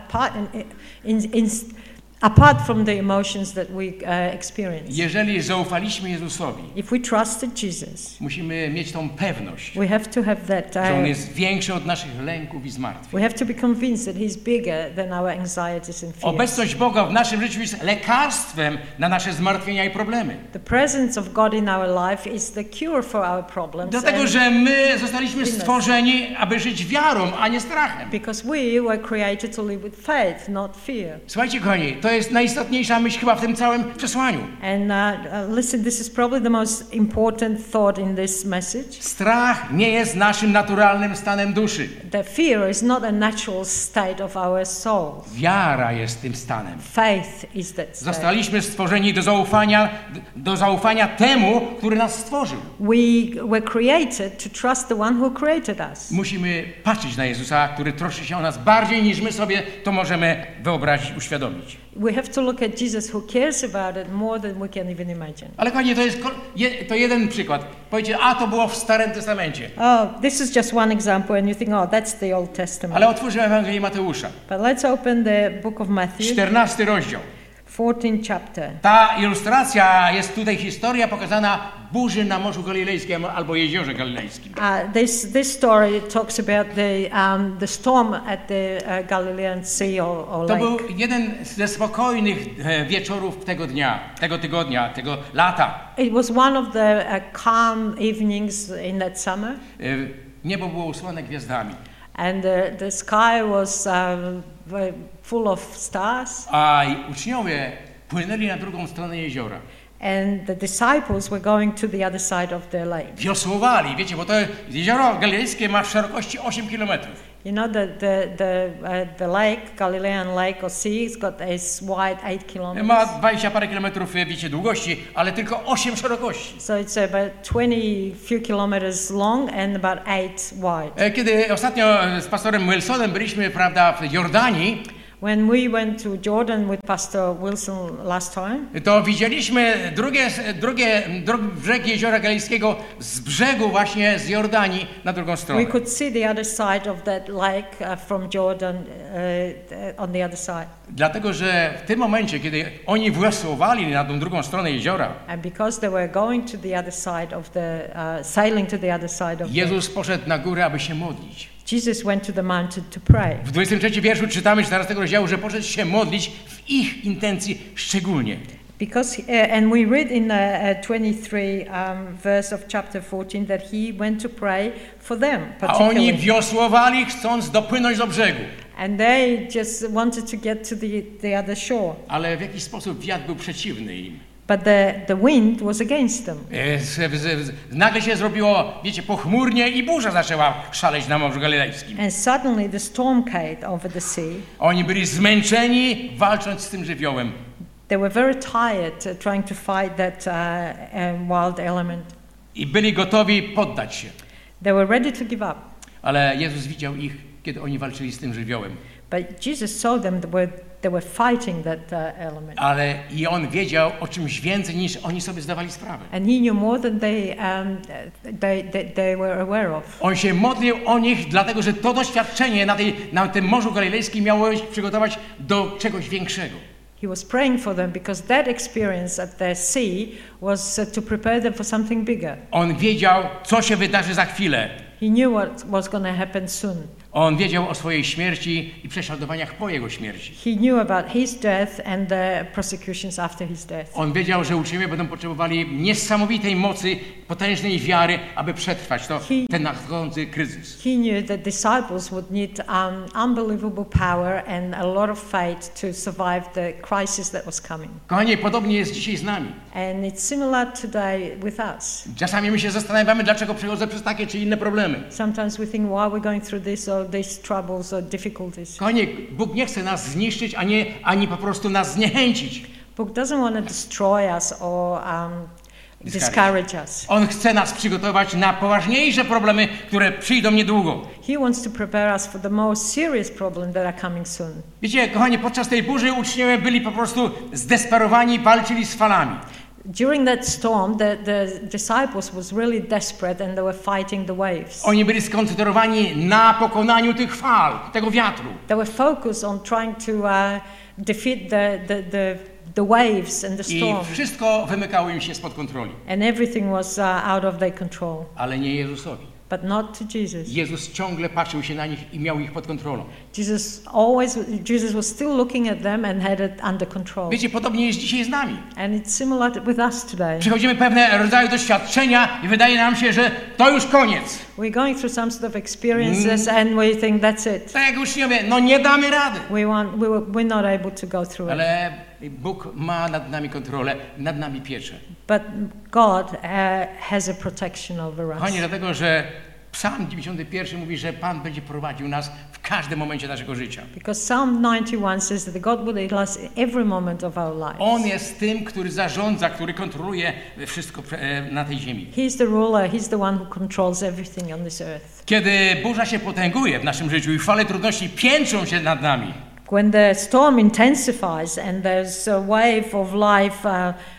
apart from the emotions that we experience.
Jeżeli zaufaliśmy Jezusowi,
If we trusted Jesus,
musimy mieć tą pewność,
we have to have that.
że On jest większy od naszych lęków i zmartwień.
We have to be convinced that He's bigger than our anxieties and fears.
Obecność Boga w naszym życiu jest lekarstwem na nasze zmartwienia i problemy.
The presence of God in our life is the cure for our problems.
Dlatego, że my zostaliśmy stworzeni, aby żyć wiarą, a nie strachem.
Because we were created to live with faith, not fear.
Słuchajcie, kochani, to jest najistotniejsza myśl chyba w tym całym przesłaniu.
And listen, this is probably the most important thought in this message.
Strach nie jest naszym naturalnym stanem duszy.
The fear is not a natural state of our soul.
Wiara jest tym stanem.
Faith is that state.
Zostaliśmy stworzeni do zaufania temu, który nas stworzył.
We were created to trust the one who created us.
Musimy patrzeć na Jezusa, który troszczy się o nas bardziej niż my sobie to możemy wyobrazić, uświadomić.
We have to look at Jesus who cares about it more than we can even imagine.
Ale kochani, to jeden przykład. Powiecie, to było w Starym Testamencie.
Oh, this is just one example and you think, that's the Old Testament.
Ale otwórzmy Ewangelię Mateusza.
But let's open the book of Matthew.
14 rozdział.
14th chapter.
Ta ilustracja jest tutaj historia pokazana burzy na Morzu Galilejskim albo Jeziorze Galilejskim.
This story talks about the storm at the Galilean Sea or
To
lake.
był jeden ze spokojnych wieczorów tego tygodnia, tego lata.
It was one of the calm evenings in that summer.
Niebo było usłane gwiazdami.
And the sky was full of stars.
A uczniowie płynęli na drugą stronę jeziora.
And the disciples were going to the other side of the lake.
Wiosłowali, wiecie, bo to jezioro galilejskie ma szerokości 8 kilometrów.
You know, the lake, Galilean Lake or sea, is wide 8 kilometers.
Ma 20 parę kilometrów, wiecie, długości, ale tylko 8 szerokości.
So it's about 20 few kilometers long and about 8 wide.
Kiedy ostatnio z pastorem Wilsonem byliśmy, prawda, w Jordanii,
When we went to Jordan with Pastor Wilson last time,
to widzieliśmy drugi brzeg Jeziora Galilejskiego z brzegu właśnie z Jordanii na drugą stronę.
we could see the other side of that lake from Jordan on the other side.
Dlatego, że w tym momencie, kiedy oni wiosłowali na tą drugą stronę jeziora,
And because they were going to the other side of the, sailing to the other side of
Jezus poszedł na górę, aby się modlić.
Jesus went to the mountain to pray.
W 23 wierszu czytamy 14 rozdziału, że poszedł się modlić w ich intencji szczególnie.
Because, and we read in 23 verse of chapter 14 that he went to pray for them
A oni
particularly.
wiosłowali, chcąc dopłynąć do brzegu.
And they just wanted to get to the other shore.
Ale w jakiś sposób wiatr był przeciwny im.
But the wind was against them.
Nagle się zrobiło, wiecie, pochmurnie i burza zaczęła szaleć na Morzu Galilejskim.
And suddenly the storm came over the sea.
Oni byli zmęczeni, walcząc z tym żywiołem.
They were very tired trying to fight that wild element.
I byli gotowi poddać się.
They were ready to give up.
Ale Jezus widział ich, kiedy oni walczyli z tym żywiołem.
But Jesus saw them, they were fighting that element.
Ale i On wiedział o czymś więcej, niż oni sobie zdawali sprawę.
And he knew more than they were aware of.
On się modlił o nich, dlatego że to doświadczenie na tym Morzu Galilejskim miało ich przygotować do czegoś większego.
He was praying for them because that experience at the sea was to prepare them for something bigger.
On wiedział, co się wydarzy za chwilę.
He knew what was going to happen soon.
On wiedział o swojej śmierci i prześladowaniach po jego śmierci.
He knew about his death and the persecutions after his death.
On wiedział, że uczniowie będą potrzebowali niesamowitej mocy, potężnej wiary, aby przetrwać ten nadchodzący kryzys.
He knew that disciples would need unbelievable power and a lot of faith to survive the crisis that was coming.
Kochani, podobnie jest dzisiaj z nami.
And it's similar today with us.
Czasami my się zastanawiamy, dlaczego przechodzę przez takie czy inne problemy.
Sometimes we think, why we're going through this or these troubles or difficulties.
Kochani, Bóg nie chce nas zniszczyć, ani po prostu nas zniechęcić.
Book doesn't want to destroy us or discourage us.
On chce nas przygotować na poważniejsze problemy, które przyjdą niedługo.
He wants to prepare us for the most serious problems that are coming soon.
Wiecie, kochani, podczas tej burzy uczniowie byli po prostu zdesperowani, walczyli z falami.
During that storm, the disciples was really desperate and they were fighting the waves.
Oni byli skoncentrowani na pokonaniu tych fal, tego wiatru.
They were focused on trying to defeat the waves and the storm.
I wszystko wymykało im się spod kontroli.
And everything was out of their control.
Ale nie Jezusowi.
But not to Jesus.
Jezus ciągle patrzył się na nich i miał ich pod kontrolą.
Jesus was still looking at them and had it under control.
Wiecie, podobnie jest dzisiaj z nami.
And it's similar with us today.
Przechodzimy pewne rodzaje doświadczenia i wydaje nam się, że to już koniec.
We're going through some sort of experiences and we think that's it.
Tak jak uczniowie, no nie damy rady.
We're not able to go through it.
Ale Bóg ma nad nami kontrolę, nad nami pieczę.
But God has a protection over us.
Kochani, dlatego, że Psalm 91 mówi, że Pan będzie prowadził nas w każdym momencie naszego życia.
Because Psalm 91 says that God will lead us every moment of our lives.
On jest tym, który zarządza, który kontroluje wszystko na tej ziemi.
He's the ruler, he's the one who controls everything on this earth.
Kiedy burza się potęguje w naszym życiu i fale trudności piętrzą się nad nami,
When the storm intensifies and there's a wave of life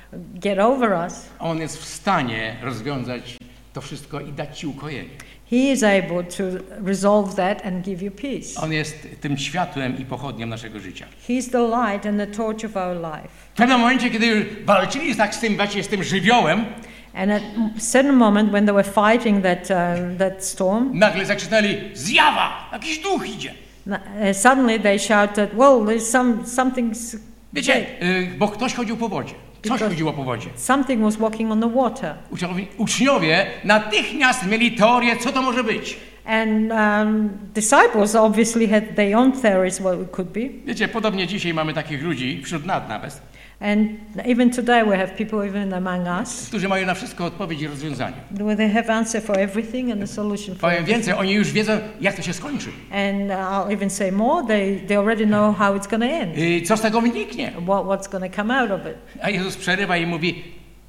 get over us,
On jest w stanie rozwiązać to wszystko i dać Ci ukojenie.
He is able to resolve that and give you peace.
On jest tym światłem i pochodnią naszego życia.
He's the light and the torch of our life.
W pewnym momencie, kiedy walczyli tak z tym żywiołem,
And at a certain moment when they were fighting that storm,
nagle zakrzyczeli: zjawa! Jakiś duch idzie!
Suddenly they shouted, "Well, there's something's
Wiecie, bo ktoś chodził po wodzie. Coś chodziło po wodzie.
Something was walking on the water."
Uczniowie natychmiast mieli teorię, co to może być.
And disciples obviously had their own theories what it could be.
Wiecie, podobnie dzisiaj mamy takich ludzi, wśród nas nawet,
And even today we have people even among us,
którzy mają na wszystko odpowiedź i rozwiązanie.
where they have answer for everything and a solution for
Powiem
everything.
więcej, oni już wiedzą, jak to się skończy.
And I'll even say more, they already know how it's going to end,
I co z tego wyniknie.
what's going to come out of it.
A Jezus przerywa i mówi: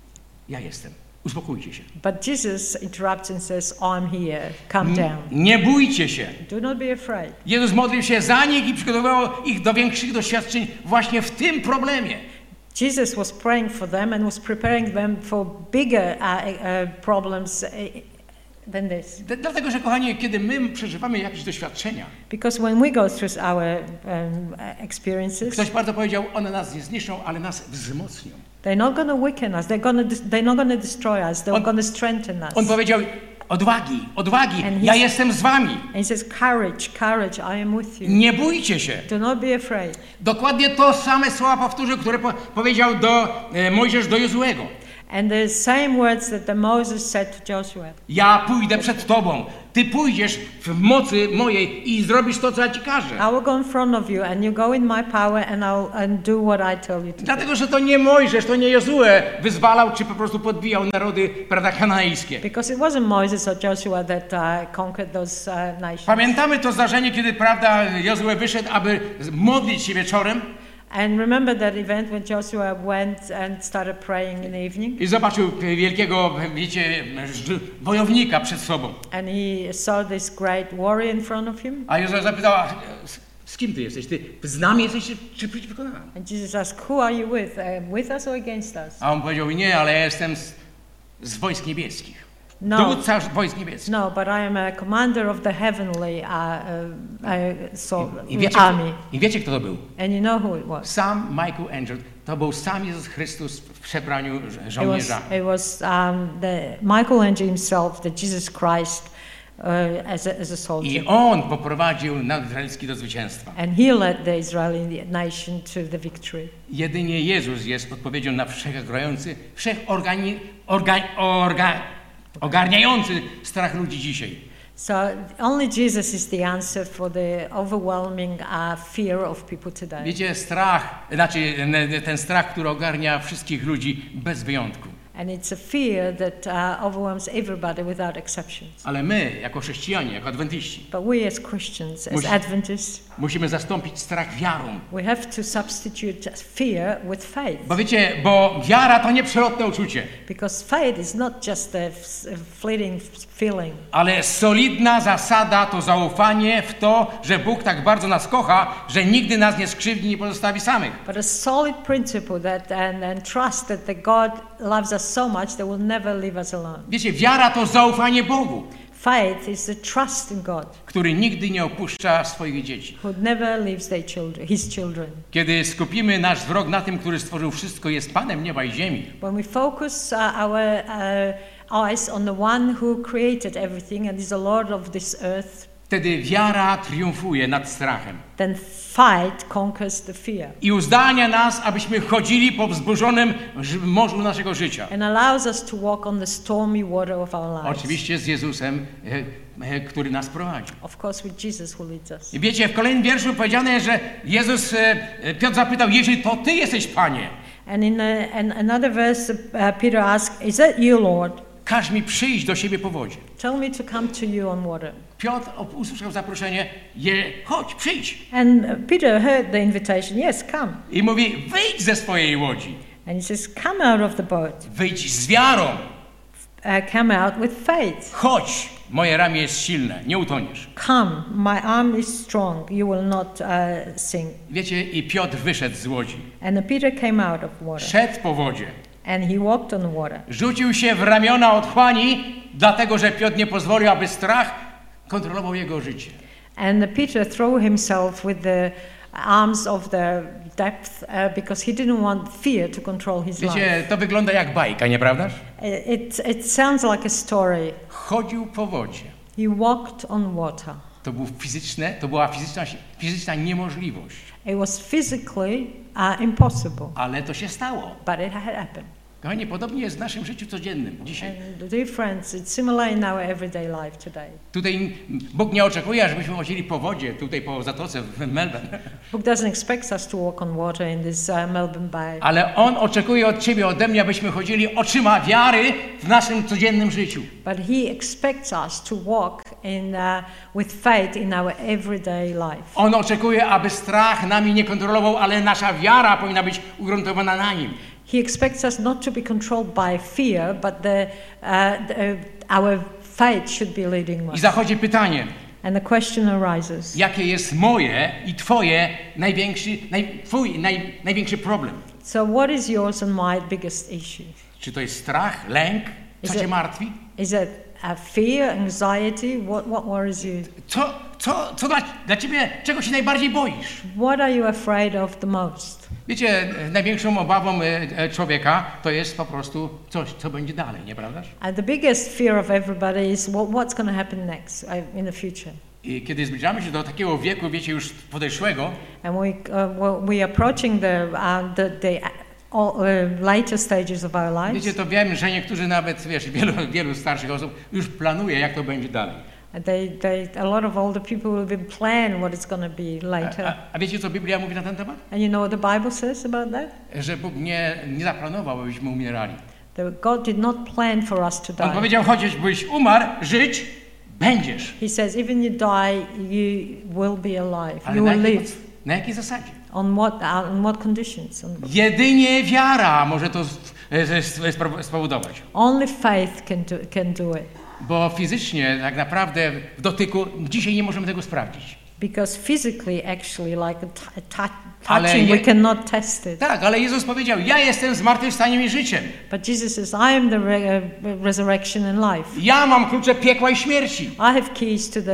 ja jestem, uspokójcie się.
But Jesus interrupts and says, "I'm here, calm down.
Nie bójcie się.
Do not be afraid."
Jezus modlił się za nich i przygotowywał ich do większych doświadczeń właśnie w tym problemie.
Jesus was praying for them and was preparing them for bigger problems than this.
Dlatego, że kochani, kiedy my przeżywamy jakieś doświadczenia,
Because when we go through our experiences,
ktoś bardzo powiedział, one nas nie zniszczą, ale nas wzmocnią.
they're not going to weaken us. They're not going to destroy us. They're going to strengthen us.
On powiedział: odwagi,
And
ja jestem z wami.
And he says, courage, I am with you.
Nie bójcie się.
Do not be afraid.
Dokładnie to same słowa powtórzył, które powiedział Mojżesz do Jozuego.
And the same words that Moses said to Joshua.
Ja pójdę przed tobą, ty pójdziesz w mocy mojej i zrobisz to, co ja ci każę.
I will go in front of you and you go in my power and do what I tell you to do.
Dlatego, że to nie Mojżesz, to nie Jozue wyzwalał, czy po prostu podbijał narody, prawda, kanańskie.
Because it wasn't Moses or Joshua that conquered those nations.
Pamiętamy to zdarzenie, kiedy, prawda, Jozue wyszedł, aby modlić się wieczorem.
And remember that event when Joshua went and started praying in the evening?
I zobaczył wielkiego, wiecie, wojownika przed sobą.
And he saw this great warrior in front of him.
A Jozue zapytał: z kim ty jesteś? Ty z nami jesteś, czy przeciwko nam?
And Jesus asked, "Who are you with us or against us?"
A on powiedział: nie, ale ja jestem z wojsk niebieskich.
No.
Dowódca wojsk niebieskich.
No, but I am a commander of the heavenly army.
I wiecie, kto to był?
And you know who it was?
Sam Michael Angel. To był sam Jezus Chrystus w przebraniu żołnierza.
It was Michael Angel himself, the Jesus Christ as a soldier.
I on poprowadził naród izraelski do zwycięstwa.
And he led the Israeli nation to the victory.
Jedynie Jezus jest odpowiedzią na wszechogrający, ogarniający strach ludzi dzisiaj.
So only Jesus is the answer for the overwhelming fear of people today.
Wiecie, ten strach, który ogarnia wszystkich ludzi bez wyjątku.
And it's a fear that overwhelms everybody without exceptions.
Ale my, jako chrześcijanie, jako adwentyści,
But we as Christians, as Adventists,
musimy zastąpić strach wiarą.
we have to substitute fear with faith.
Bo wiecie, bo wiara to nie przelotne uczucie,
Because faith is not just a fleeting feeling.
ale solidna zasada to zaufanie w to, że Bóg tak bardzo nas kocha, że nigdy nas nie skrzywdzi, nie pozostawi samych.
But a solid principle that and trust that the God loves us so much that will never leave us alone.
Wiecie, wiara to zaufanie Bogu,
Faith is the trust in God,
który nigdy nie opuszcza swoich dzieci.
who never leaves His children.
Kiedy skupimy nasz wzrok na tym, który stworzył wszystko, jest Panem nieba i ziemi,
When we focus our eyes on the one who created everything and is the Lord of this earth,
Wtedy wiara triumfuje nad strachem.
Then fight conquers the fear.
I uzdalnia nas, abyśmy chodzili po wzburzonym morzu naszego życia.
And allows us to walk on the stormy water of our lives.
Oczywiście z Jezusem, który nas prowadzi.
Of course with Jesus who leads us.
I wiecie, w kolejnym wierszu powiedziane, że Jezus, Piotr zapytał, jeżeli to Ty jesteś, Panie,
And in another verse, Peter asked, "Is that you, Lord?
każ mi przyjść do siebie po wodzie.
Tell me to come to you on water."
Piotr usłyszał zaproszenie, chodź, przyjdź.
And Peter heard the invitation. Yes, come.
I mówi, wyjdź ze swojej łodzi.
And he says, "Come out of the boat.
Wyjdź z wiarą.
Come out with faith.
Chodź, moje ramię jest silne, nie utoniesz.
Come, my arm is strong. You will not sink."
Wiecie, i Piotr wyszedł z łodzi.
And Peter came out of water.
Szedł po wodzie.
And he walked on water.
Rzucił się w ramiona otchłani, dlatego że Piotr nie pozwolił, aby strach kontrolował jego życie.
And Peter threw himself with the arms of the depth because he didn't want fear to control his life.
Wiecie, to wygląda jak bajka, nieprawdaż?
It sounds like a story.
Chodził po wodzie.
He walked on water.
To była fizyczna niemożliwość.
It was physically impossible,
Ale to się stało.
but it had happened.
Kochani, podobnie jest w naszym życiu codziennym dzisiaj.
And dear friends, it's similar in our everyday life today.
Tutaj Bóg nie oczekuje, żebyśmy chodzili po wodzie, tutaj po zatoce w Melbourne.
Bóg doesn't expect us to walk on water in this Melbourne Bay.
Ale On oczekuje od ciebie, ode mnie, abyśmy chodzili oczyma wiary w naszym codziennym życiu.
But He expects us to walk with faith in our everyday life.
On oczekuje, aby strach nami nie kontrolował, ale nasza wiara powinna być ugruntowana na Nim.
He expects us not to be controlled by fear, but our faith should be leading
I
us.
zachodzi pytanie,
And the question arises,
jakie jest moje i Twoje największy problem?
so what is yours and my biggest issue?
Czy to jest strach, lęk? Co
Is
cię
it-
martwi?
Is it fear, anxiety? What worries you?
Co dla ciebie, czego się najbardziej boisz?
What are you afraid of the most?
Wiecie, największą obawą człowieka to jest po prostu coś, co będzie dalej, nieprawdaż?
And the biggest fear of everybody is what's going to happen next in the future.
I kiedy zbliżamy się do takiego wieku, wiecie, już podeszłego,
And we approaching the later stages of our lives.
wiecie, to wiem, że niektórzy nawet, wiesz, wielu starszych osób już planuje, jak to będzie dalej.
A lot of older people will even plan what it's going to be later.
A wiecie, co Biblia mówi na ten temat?
And you know what the Bible says about that?
Że Bóg nie zaplanował, abyśmy umierali.
That God did not plan for us to
On
die.
powiedział, chociażbyś umarł, żyć będziesz.
He says, even you die, you will be alive.
Ale
You will live.
na jakiej zasadzie?
On what conditions?
Jedynie wiara może to spowodować.
Only faith can do it.
Bo fizycznie, tak naprawdę w dotyku dzisiaj nie możemy tego sprawdzić.
Because physically, actually, like
Ale
touching, we cannot test it.
Tak, ale Jezus powiedział, ja jestem zmartwychwstaniem i życiem.
But Jesus says, I am the resurrection and life.
Ja mam klucze piekła i śmierci.
I have keys to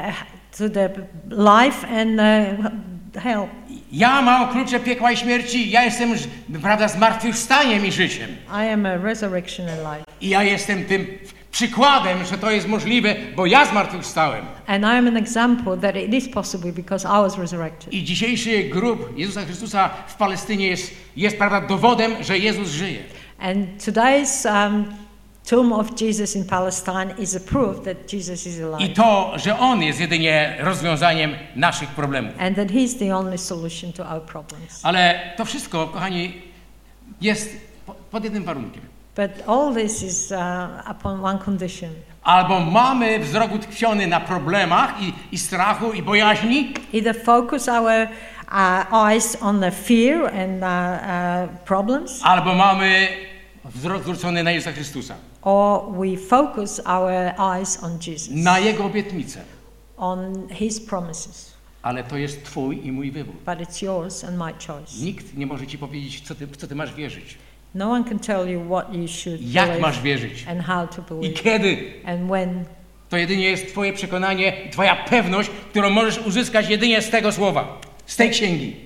the life and hell.
Ja mam klucze piekła i śmierci. Ja jestem, prawda, zmartwychwstaniem i życiem.
I am a resurrection and life.
I ja jestem tym przykładem, że to jest możliwe, bo ja zmartwychwstałem.
And I am an example that it is possible because I was resurrected.
I dzisiejszy grób Jezusa Chrystusa w Palestynie jest prawda, dowodem, że Jezus żyje.
And today's tomb of Jesus in Palestine is a proof that Jesus is
I
alive.
to, że On jest jedynie rozwiązaniem naszych problemów.
And that He's the only solution to our problems.
Ale to wszystko, kochani, jest pod jednym warunkiem.
But all this is upon one condition.
Albo mamy wzrok utkwiony na problemach i strachu i bojaźni,
Either focus our eyes on the fear and problems,
albo mamy wzrok zwrócony na Jezusa Chrystusa,
or we focus our eyes on Jesus,
na Jego obietnicę.
on His promises.
Ale to jest Twój i mój wybór.
But it's yours and my choice.
Nikt nie może Ci powiedzieć, co ty masz wierzyć.
No one can tell you what you should
Jak
believe
masz wierzyć
and how to
i
believe
kiedy.
and when.
To jedynie jest Twoje przekonanie, Twoja pewność, którą możesz uzyskać jedynie z tego słowa, z tej księgi.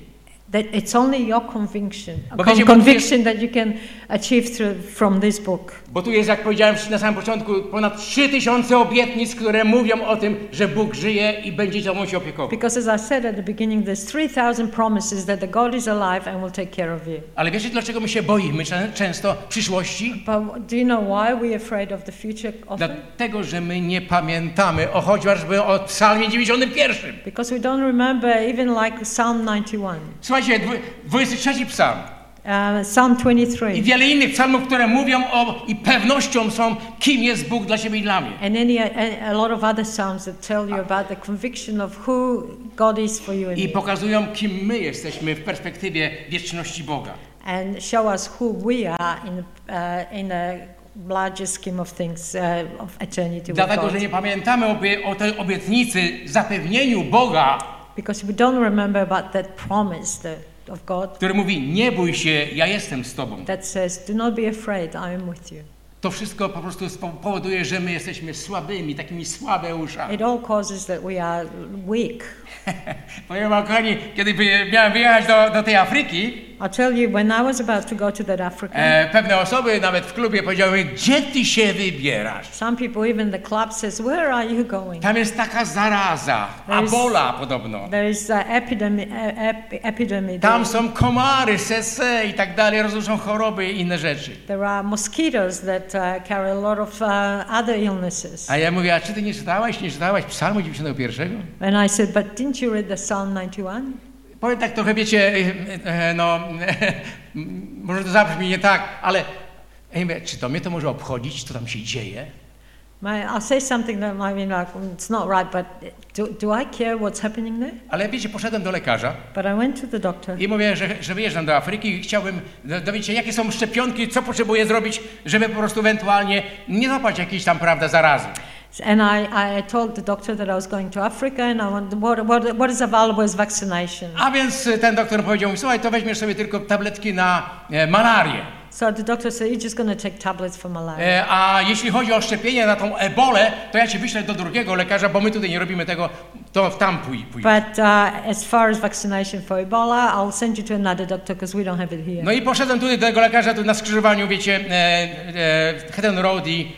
That it's only your conviction,
Bo wiecie,
conviction that you can achieve from this book.
Bo tu jest, jak powiedziałem na samym początku, ponad 3000 obietnic, które mówią o tym, że Bóg żyje i będzie tobą się opiekował.
Because as I said at the beginning, there's 3000 promises that the God is alive and will take care of you.
Ale wiecie, dlaczego my się boimy często przyszłości?
But do you know why we're afraid of the future often?
Dlatego, że my nie pamiętamy chociażby o Psalmie 91.
Because we don't remember even like Psalm 91.
Słuchajcie, 23 psalm.
Psalm 23.
I wiele innych psalmów, które mówią i pewnością są, kim jest Bóg dla ciebie i dla mnie.
And a lot of other psalms that tell you about the conviction of who God is for you and
I
me.
pokazują, kim my jesteśmy w perspektywie wieczności Boga.
And show us who we are in a larger scheme of things, of eternity with
Dlatego,
God.
że nie pamiętamy o tej obietnicy, zapewnieniu Boga,
Because we don't remember about that promise of God
który mówi, nie bój się, ja jestem z tobą.
that says, do not be afraid, I am with you.
To wszystko po prostu powoduje, że my jesteśmy słabymi, takimi słabeuszami.
It all causes that we are weak.
Powiem wam, kochani, kiedy miałem wyjechać do tej Afryki,
I'll tell you, when I was about to go to that Africa,
pewne osoby nawet w klubie powiedziały, gdzie ty się wybierasz?
some people, even the club, says, where are you going?
Tam jest taka zaraza, Ebola podobno.
There is epidemic.
Tam są komary, sese i tak dalej, roznoszą choroby i inne rzeczy.
There are mosquitoes that carry a lot of other illnesses.
A ja mówię, a czy ty nie czytałaś Psalmu 91?
And I said, but didn't you read the Psalm 91?
Powiem tak trochę, wiecie, no, może to zabrzmi nie tak, ale ja mówię, czy to mnie to może obchodzić, co tam się dzieje?
I'll say something that might be like, it's not right, but do I care what's happening there?
Ale wiecie, poszedłem do lekarza
But I went to the doctor.
i mówię, że wyjeżdżam do Afryki i chciałbym dowiedzieć się, jakie są szczepionki, co potrzebuję zrobić, żeby po prostu ewentualnie nie złapać jakiejś tam, prawda, zarazy.
And I told the doctor that I was going to Africa and I wanted, what is available as vaccination.
A więc ten doktor powiedział mi, słuchaj, to weźmiesz sobie tylko tabletki na malarię.
So the doctor said, you're just going to take tablets for malaria.
A jeśli chodzi o szczepienie na tą ebolę, to ja cię wyślę do drugiego lekarza, bo my tutaj nie robimy tego, to tam pójdziesz.
But as far as vaccination for Ebola, I'll send you to another doctor because we don't have it here.
No i poszedłem tutaj do tego lekarza, tu na skrzyżowaniu, wiecie, Heaton Road i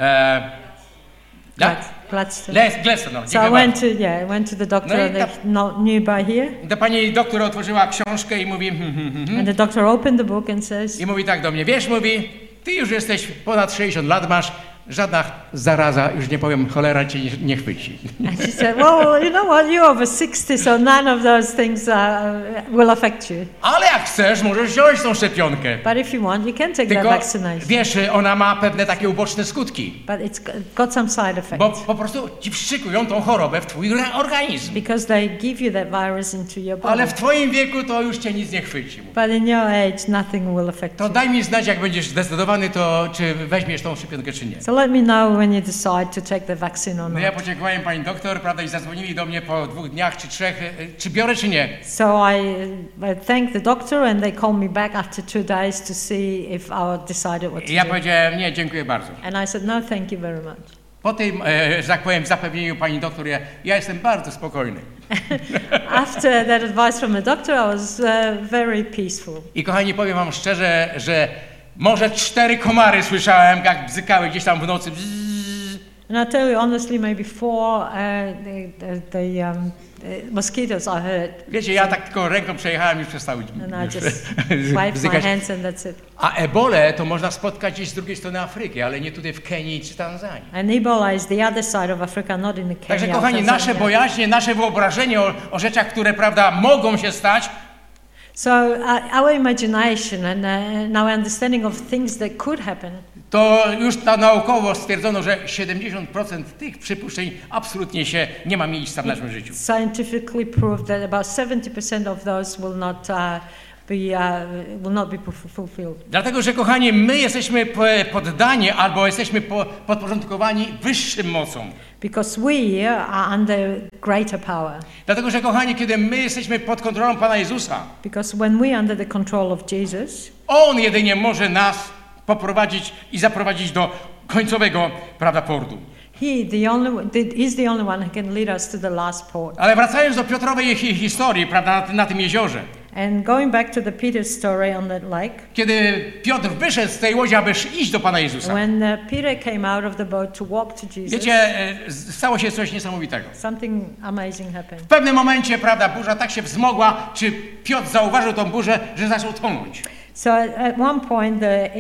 Gladstone.
Gladstone, no,
So I went to the doctor nearby here.
To pani doktor otworzyła książkę i mówi
And the doctor opened the book and says,
i mówi tak do mnie, wiesz, mówi, ty już jesteś ponad 60 lat, masz żadna zaraza, już nie powiem, cholera cię nie chwyci.
And she said, well, you know what, you're over 60, so none of those things will affect you.
Ale jak chcesz, możesz wziąć tą szczepionkę.
But if you want, you can take
Tylko,
that vaccination.
wiesz, ona ma pewne takie uboczne skutki.
But it's got some side effects.
Bo po prostu ci wszykują tą chorobę w twój organizm.
Because they give you that virus into your body.
Ale w twoim wieku to już cię nic nie chwyci.
But in your age, nothing will affect
To
you.
daj mi znać, jak będziesz zdecydowany, to czy weźmiesz tą szczepionkę, czy nie.
So let me know when you decide to take the vaccine or
No ja
not.
podziękowałem pani doktor, prawda, i zadzwonili do mnie po 2 dniach czy 3, czy biorę, czy nie.
So I thanked the doctor and they called me back after 2 days to see if I decided what to
I ja
do.
powiedziałem, nie, dziękuję bardzo.
And I said, no, thank you very much.
Po tym, że tak powiem, zapewnieniu pani doktor, ja jestem bardzo spokojny.
After that advice from the doctor, I was very peaceful.
I kochani, powiem wam szczerze, że może 4 komary słyszałem, jak bzykały gdzieś tam w nocy.
And I tell you honestly, maybe 4 mosquitoes I heard.
Wiecie, ja tak tylko ręką przejechałem i już przestały
And I just waved my hands and that's it.
A ebolę to można spotkać gdzieś z drugiej strony Afryki, ale nie tutaj w Kenii czy Tanzanii.
And Ebola is the other side of Africa, not in the Kenya.
Także kochani, nasze bojaźnie, nasze wyobrażenie o rzeczach, które, prawda, mogą się stać,
So our imagination and our understanding of things that could happen.
To już naukowo stwierdzono, że 70% tych przypuszczeń absolutnie się nie ma miejsca w naszym życiu.
Scientifically proved that about 70% of those will not be fulfilled.
Dlatego, że kochani, my jesteśmy poddani albo jesteśmy podporządkowani wyższym mocom.
Because we are under greater power.
Dlatego, że kochani, kiedy my jesteśmy pod kontrolą Pana Jezusa,
Because when we are under the control of Jesus,
On jedynie może nas poprowadzić i zaprowadzić do końcowego, prawda, portu.
He's the only one who can lead us to the last port.
Ale wracając do Piotrowej historii, prawda, na tym jeziorze.
And going back to the Peter story on that lake,
Kiedy Piotr wyszedł z tej łodzi, aby iść do Pana Jezusa.
when Peter came out of the boat to walk to Jesus,
Wiecie, stało się coś niesamowitego.
something amazing happened.
W pewnym momencie, prawda, burza tak się wzmogła, czy Piotr zauważył tą burzę, że zaczął tonąć.
So at one point,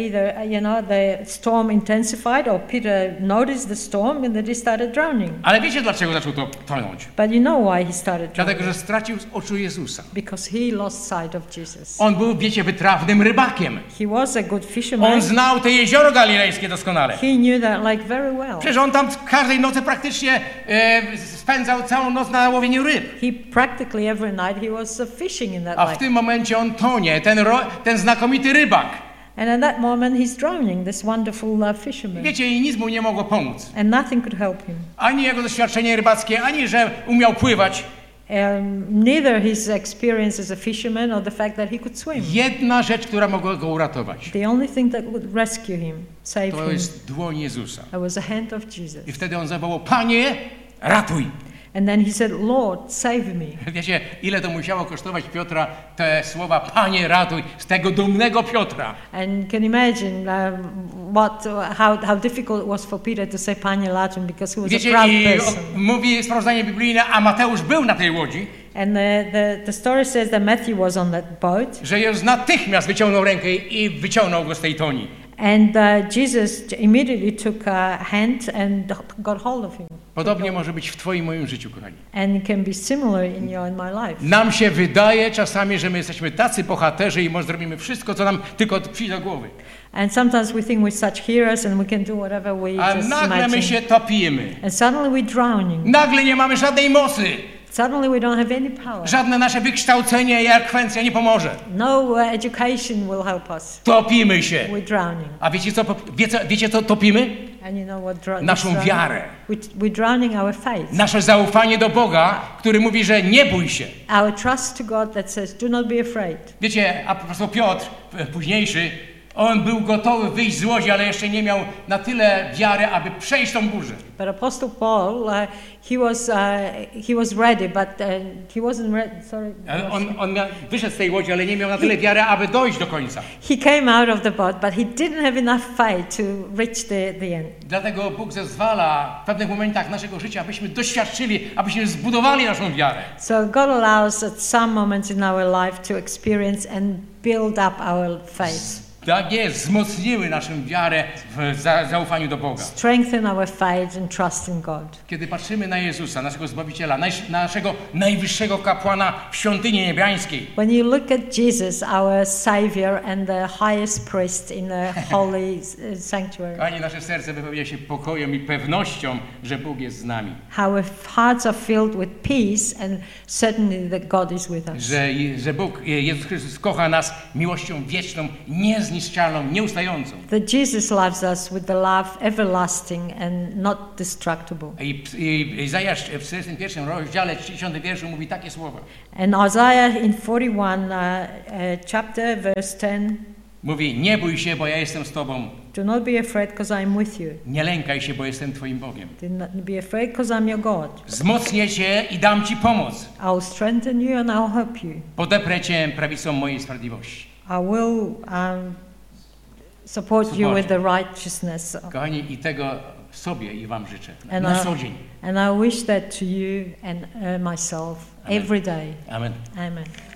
the storm intensified, or Peter noticed the storm, and then he started drowning.
Ale wiecie, dlaczego zaczął to tonąć?
But you know why he started drowning?
Dlatego, że stracił z oczu Jezusa.
Because he lost sight of Jesus.
On był, wiecie, wytrawnym rybakiem.
He was a good fisherman.
On znał te jezioro galilejskie doskonale.
He knew that lake very well.
Przecież on tam każdej nocy praktycznie spędzał całą noc na łowieniu ryb.
He practically every night he was fishing in that
A w
lake.
tym momencie on tonie, ten znakomity rybak.
And at that moment he's drowning, this wonderful fisherman.
Wiecie, i nic mu nie mogło pomóc.
And nothing could help him.
Ani jego doświadczenie rybackie, ani że umiał pływać.
Neither his experience as a fisherman or the fact that he could swim.
Jedna rzecz, która mogła go uratować,
The only thing that would rescue him, save
to
him,
jest dłoń Jezusa.
that was the hand of Jesus.
I wtedy on zawołał: Panie, ratuj!
And then he said, Lord, save me.
Wiecie, ile to musiało kosztować Piotra te słowa: Panie, ratuj, z tego dumnego Piotra.
And can you imagine how difficult it was for Peter to say Panie Latin, because he was
Wiecie,
a proud
i
person.
mówi sprawozdanie biblijne, a Mateusz był na tej łodzi,
And the story says that Matthew was on that boat,
że Jezus natychmiast wyciągnął rękę i wyciągnął go z tej toni.
and Jesus immediately took a hand and got hold of him.
Podobnie może być w twoim moim życiu, kochani.
And it can be similar in your and my life.
Nam się wydaje czasami, że my jesteśmy tacy bohaterzy i może zrobimy wszystko, co nam tylko przyjdzie do głowy.
And sometimes we think we're such heroes and we can do whatever we
A
just
nagle my
imagine.
się topimy.
And suddenly we're drowning.
Nagle nie mamy żadnej mocy.
Suddenly we don't have any power.
Żadne nasze wykształcenie i elokwencja nie pomoże.
No education will help us.
Topimy się.
We're drowning.
A wiecie co topimy?
And you know what
Naszą
drowning?
wiarę.
We're drowning our faith.
Nasze zaufanie do Boga, który mówi, że nie bój się.
Our trust to God that says, do not be afraid.
Wiecie, a po prostu Piotr, późniejszy, on był gotowy wyjść z łodzi, ale jeszcze nie miał na tyle wiary, aby przejść tą burzę.
But Apostle Paul, he was ready, but he wasn't ready. Sorry.
On wyszedł z tej łodzi, ale nie miał na tyle wiary, aby dojść do końca.
He came out of the boat, but he didn't have enough faith to reach the end.
Dlatego Bóg zezwala w pewnych momentach naszego życia, abyśmy doświadczyli, abyśmy zbudowali naszą wiarę.
So God allows at some moments in our life to experience and build up our faith.
Tak jest, wzmocniły naszą wiarę w zaufaniu do Boga.
Strengthen our faith and trust in God.
Kiedy patrzymy na Jezusa, naszego Zbawiciela, naszego najwyższego kapłana w świątyni niebiańskiej,
When you look at Jesus, our Savior and the highest priest in the holy sanctuary,
kochani, nasze serce wypełnia się pokojem i pewnością, że Bóg jest z nami.
our hearts are filled with peace and certainty that God is with us.
Że Bóg, Jezus Chrystus kocha nas miłością wieczną, niezniszczalną, nieustającą.
That Jesus loves us with the love everlasting and not destructible.
I Izajasz w 41 rozdziale 30 wierszu mówi takie słowa.
And Isaiah in 41 chapter verse 10,
Mówi: nie bój się, bo ja jestem z tobą.
do not be afraid because I am with you.
Nie lękaj się, bo jestem twoim Bogiem.
Do not be afraid because I'm your God.
Wzmocnię cię i dam ci pomoc.
I'll strengthen you and I'll help you.
Podeprę cię prawicą mojej sprawiedliwości.
I will support you with the righteousness.
Kochani, i tego sobie i wam życzę.
And
Na co dzień.
I wish that to you and myself
Amen.
every day.
Amen.
Amen.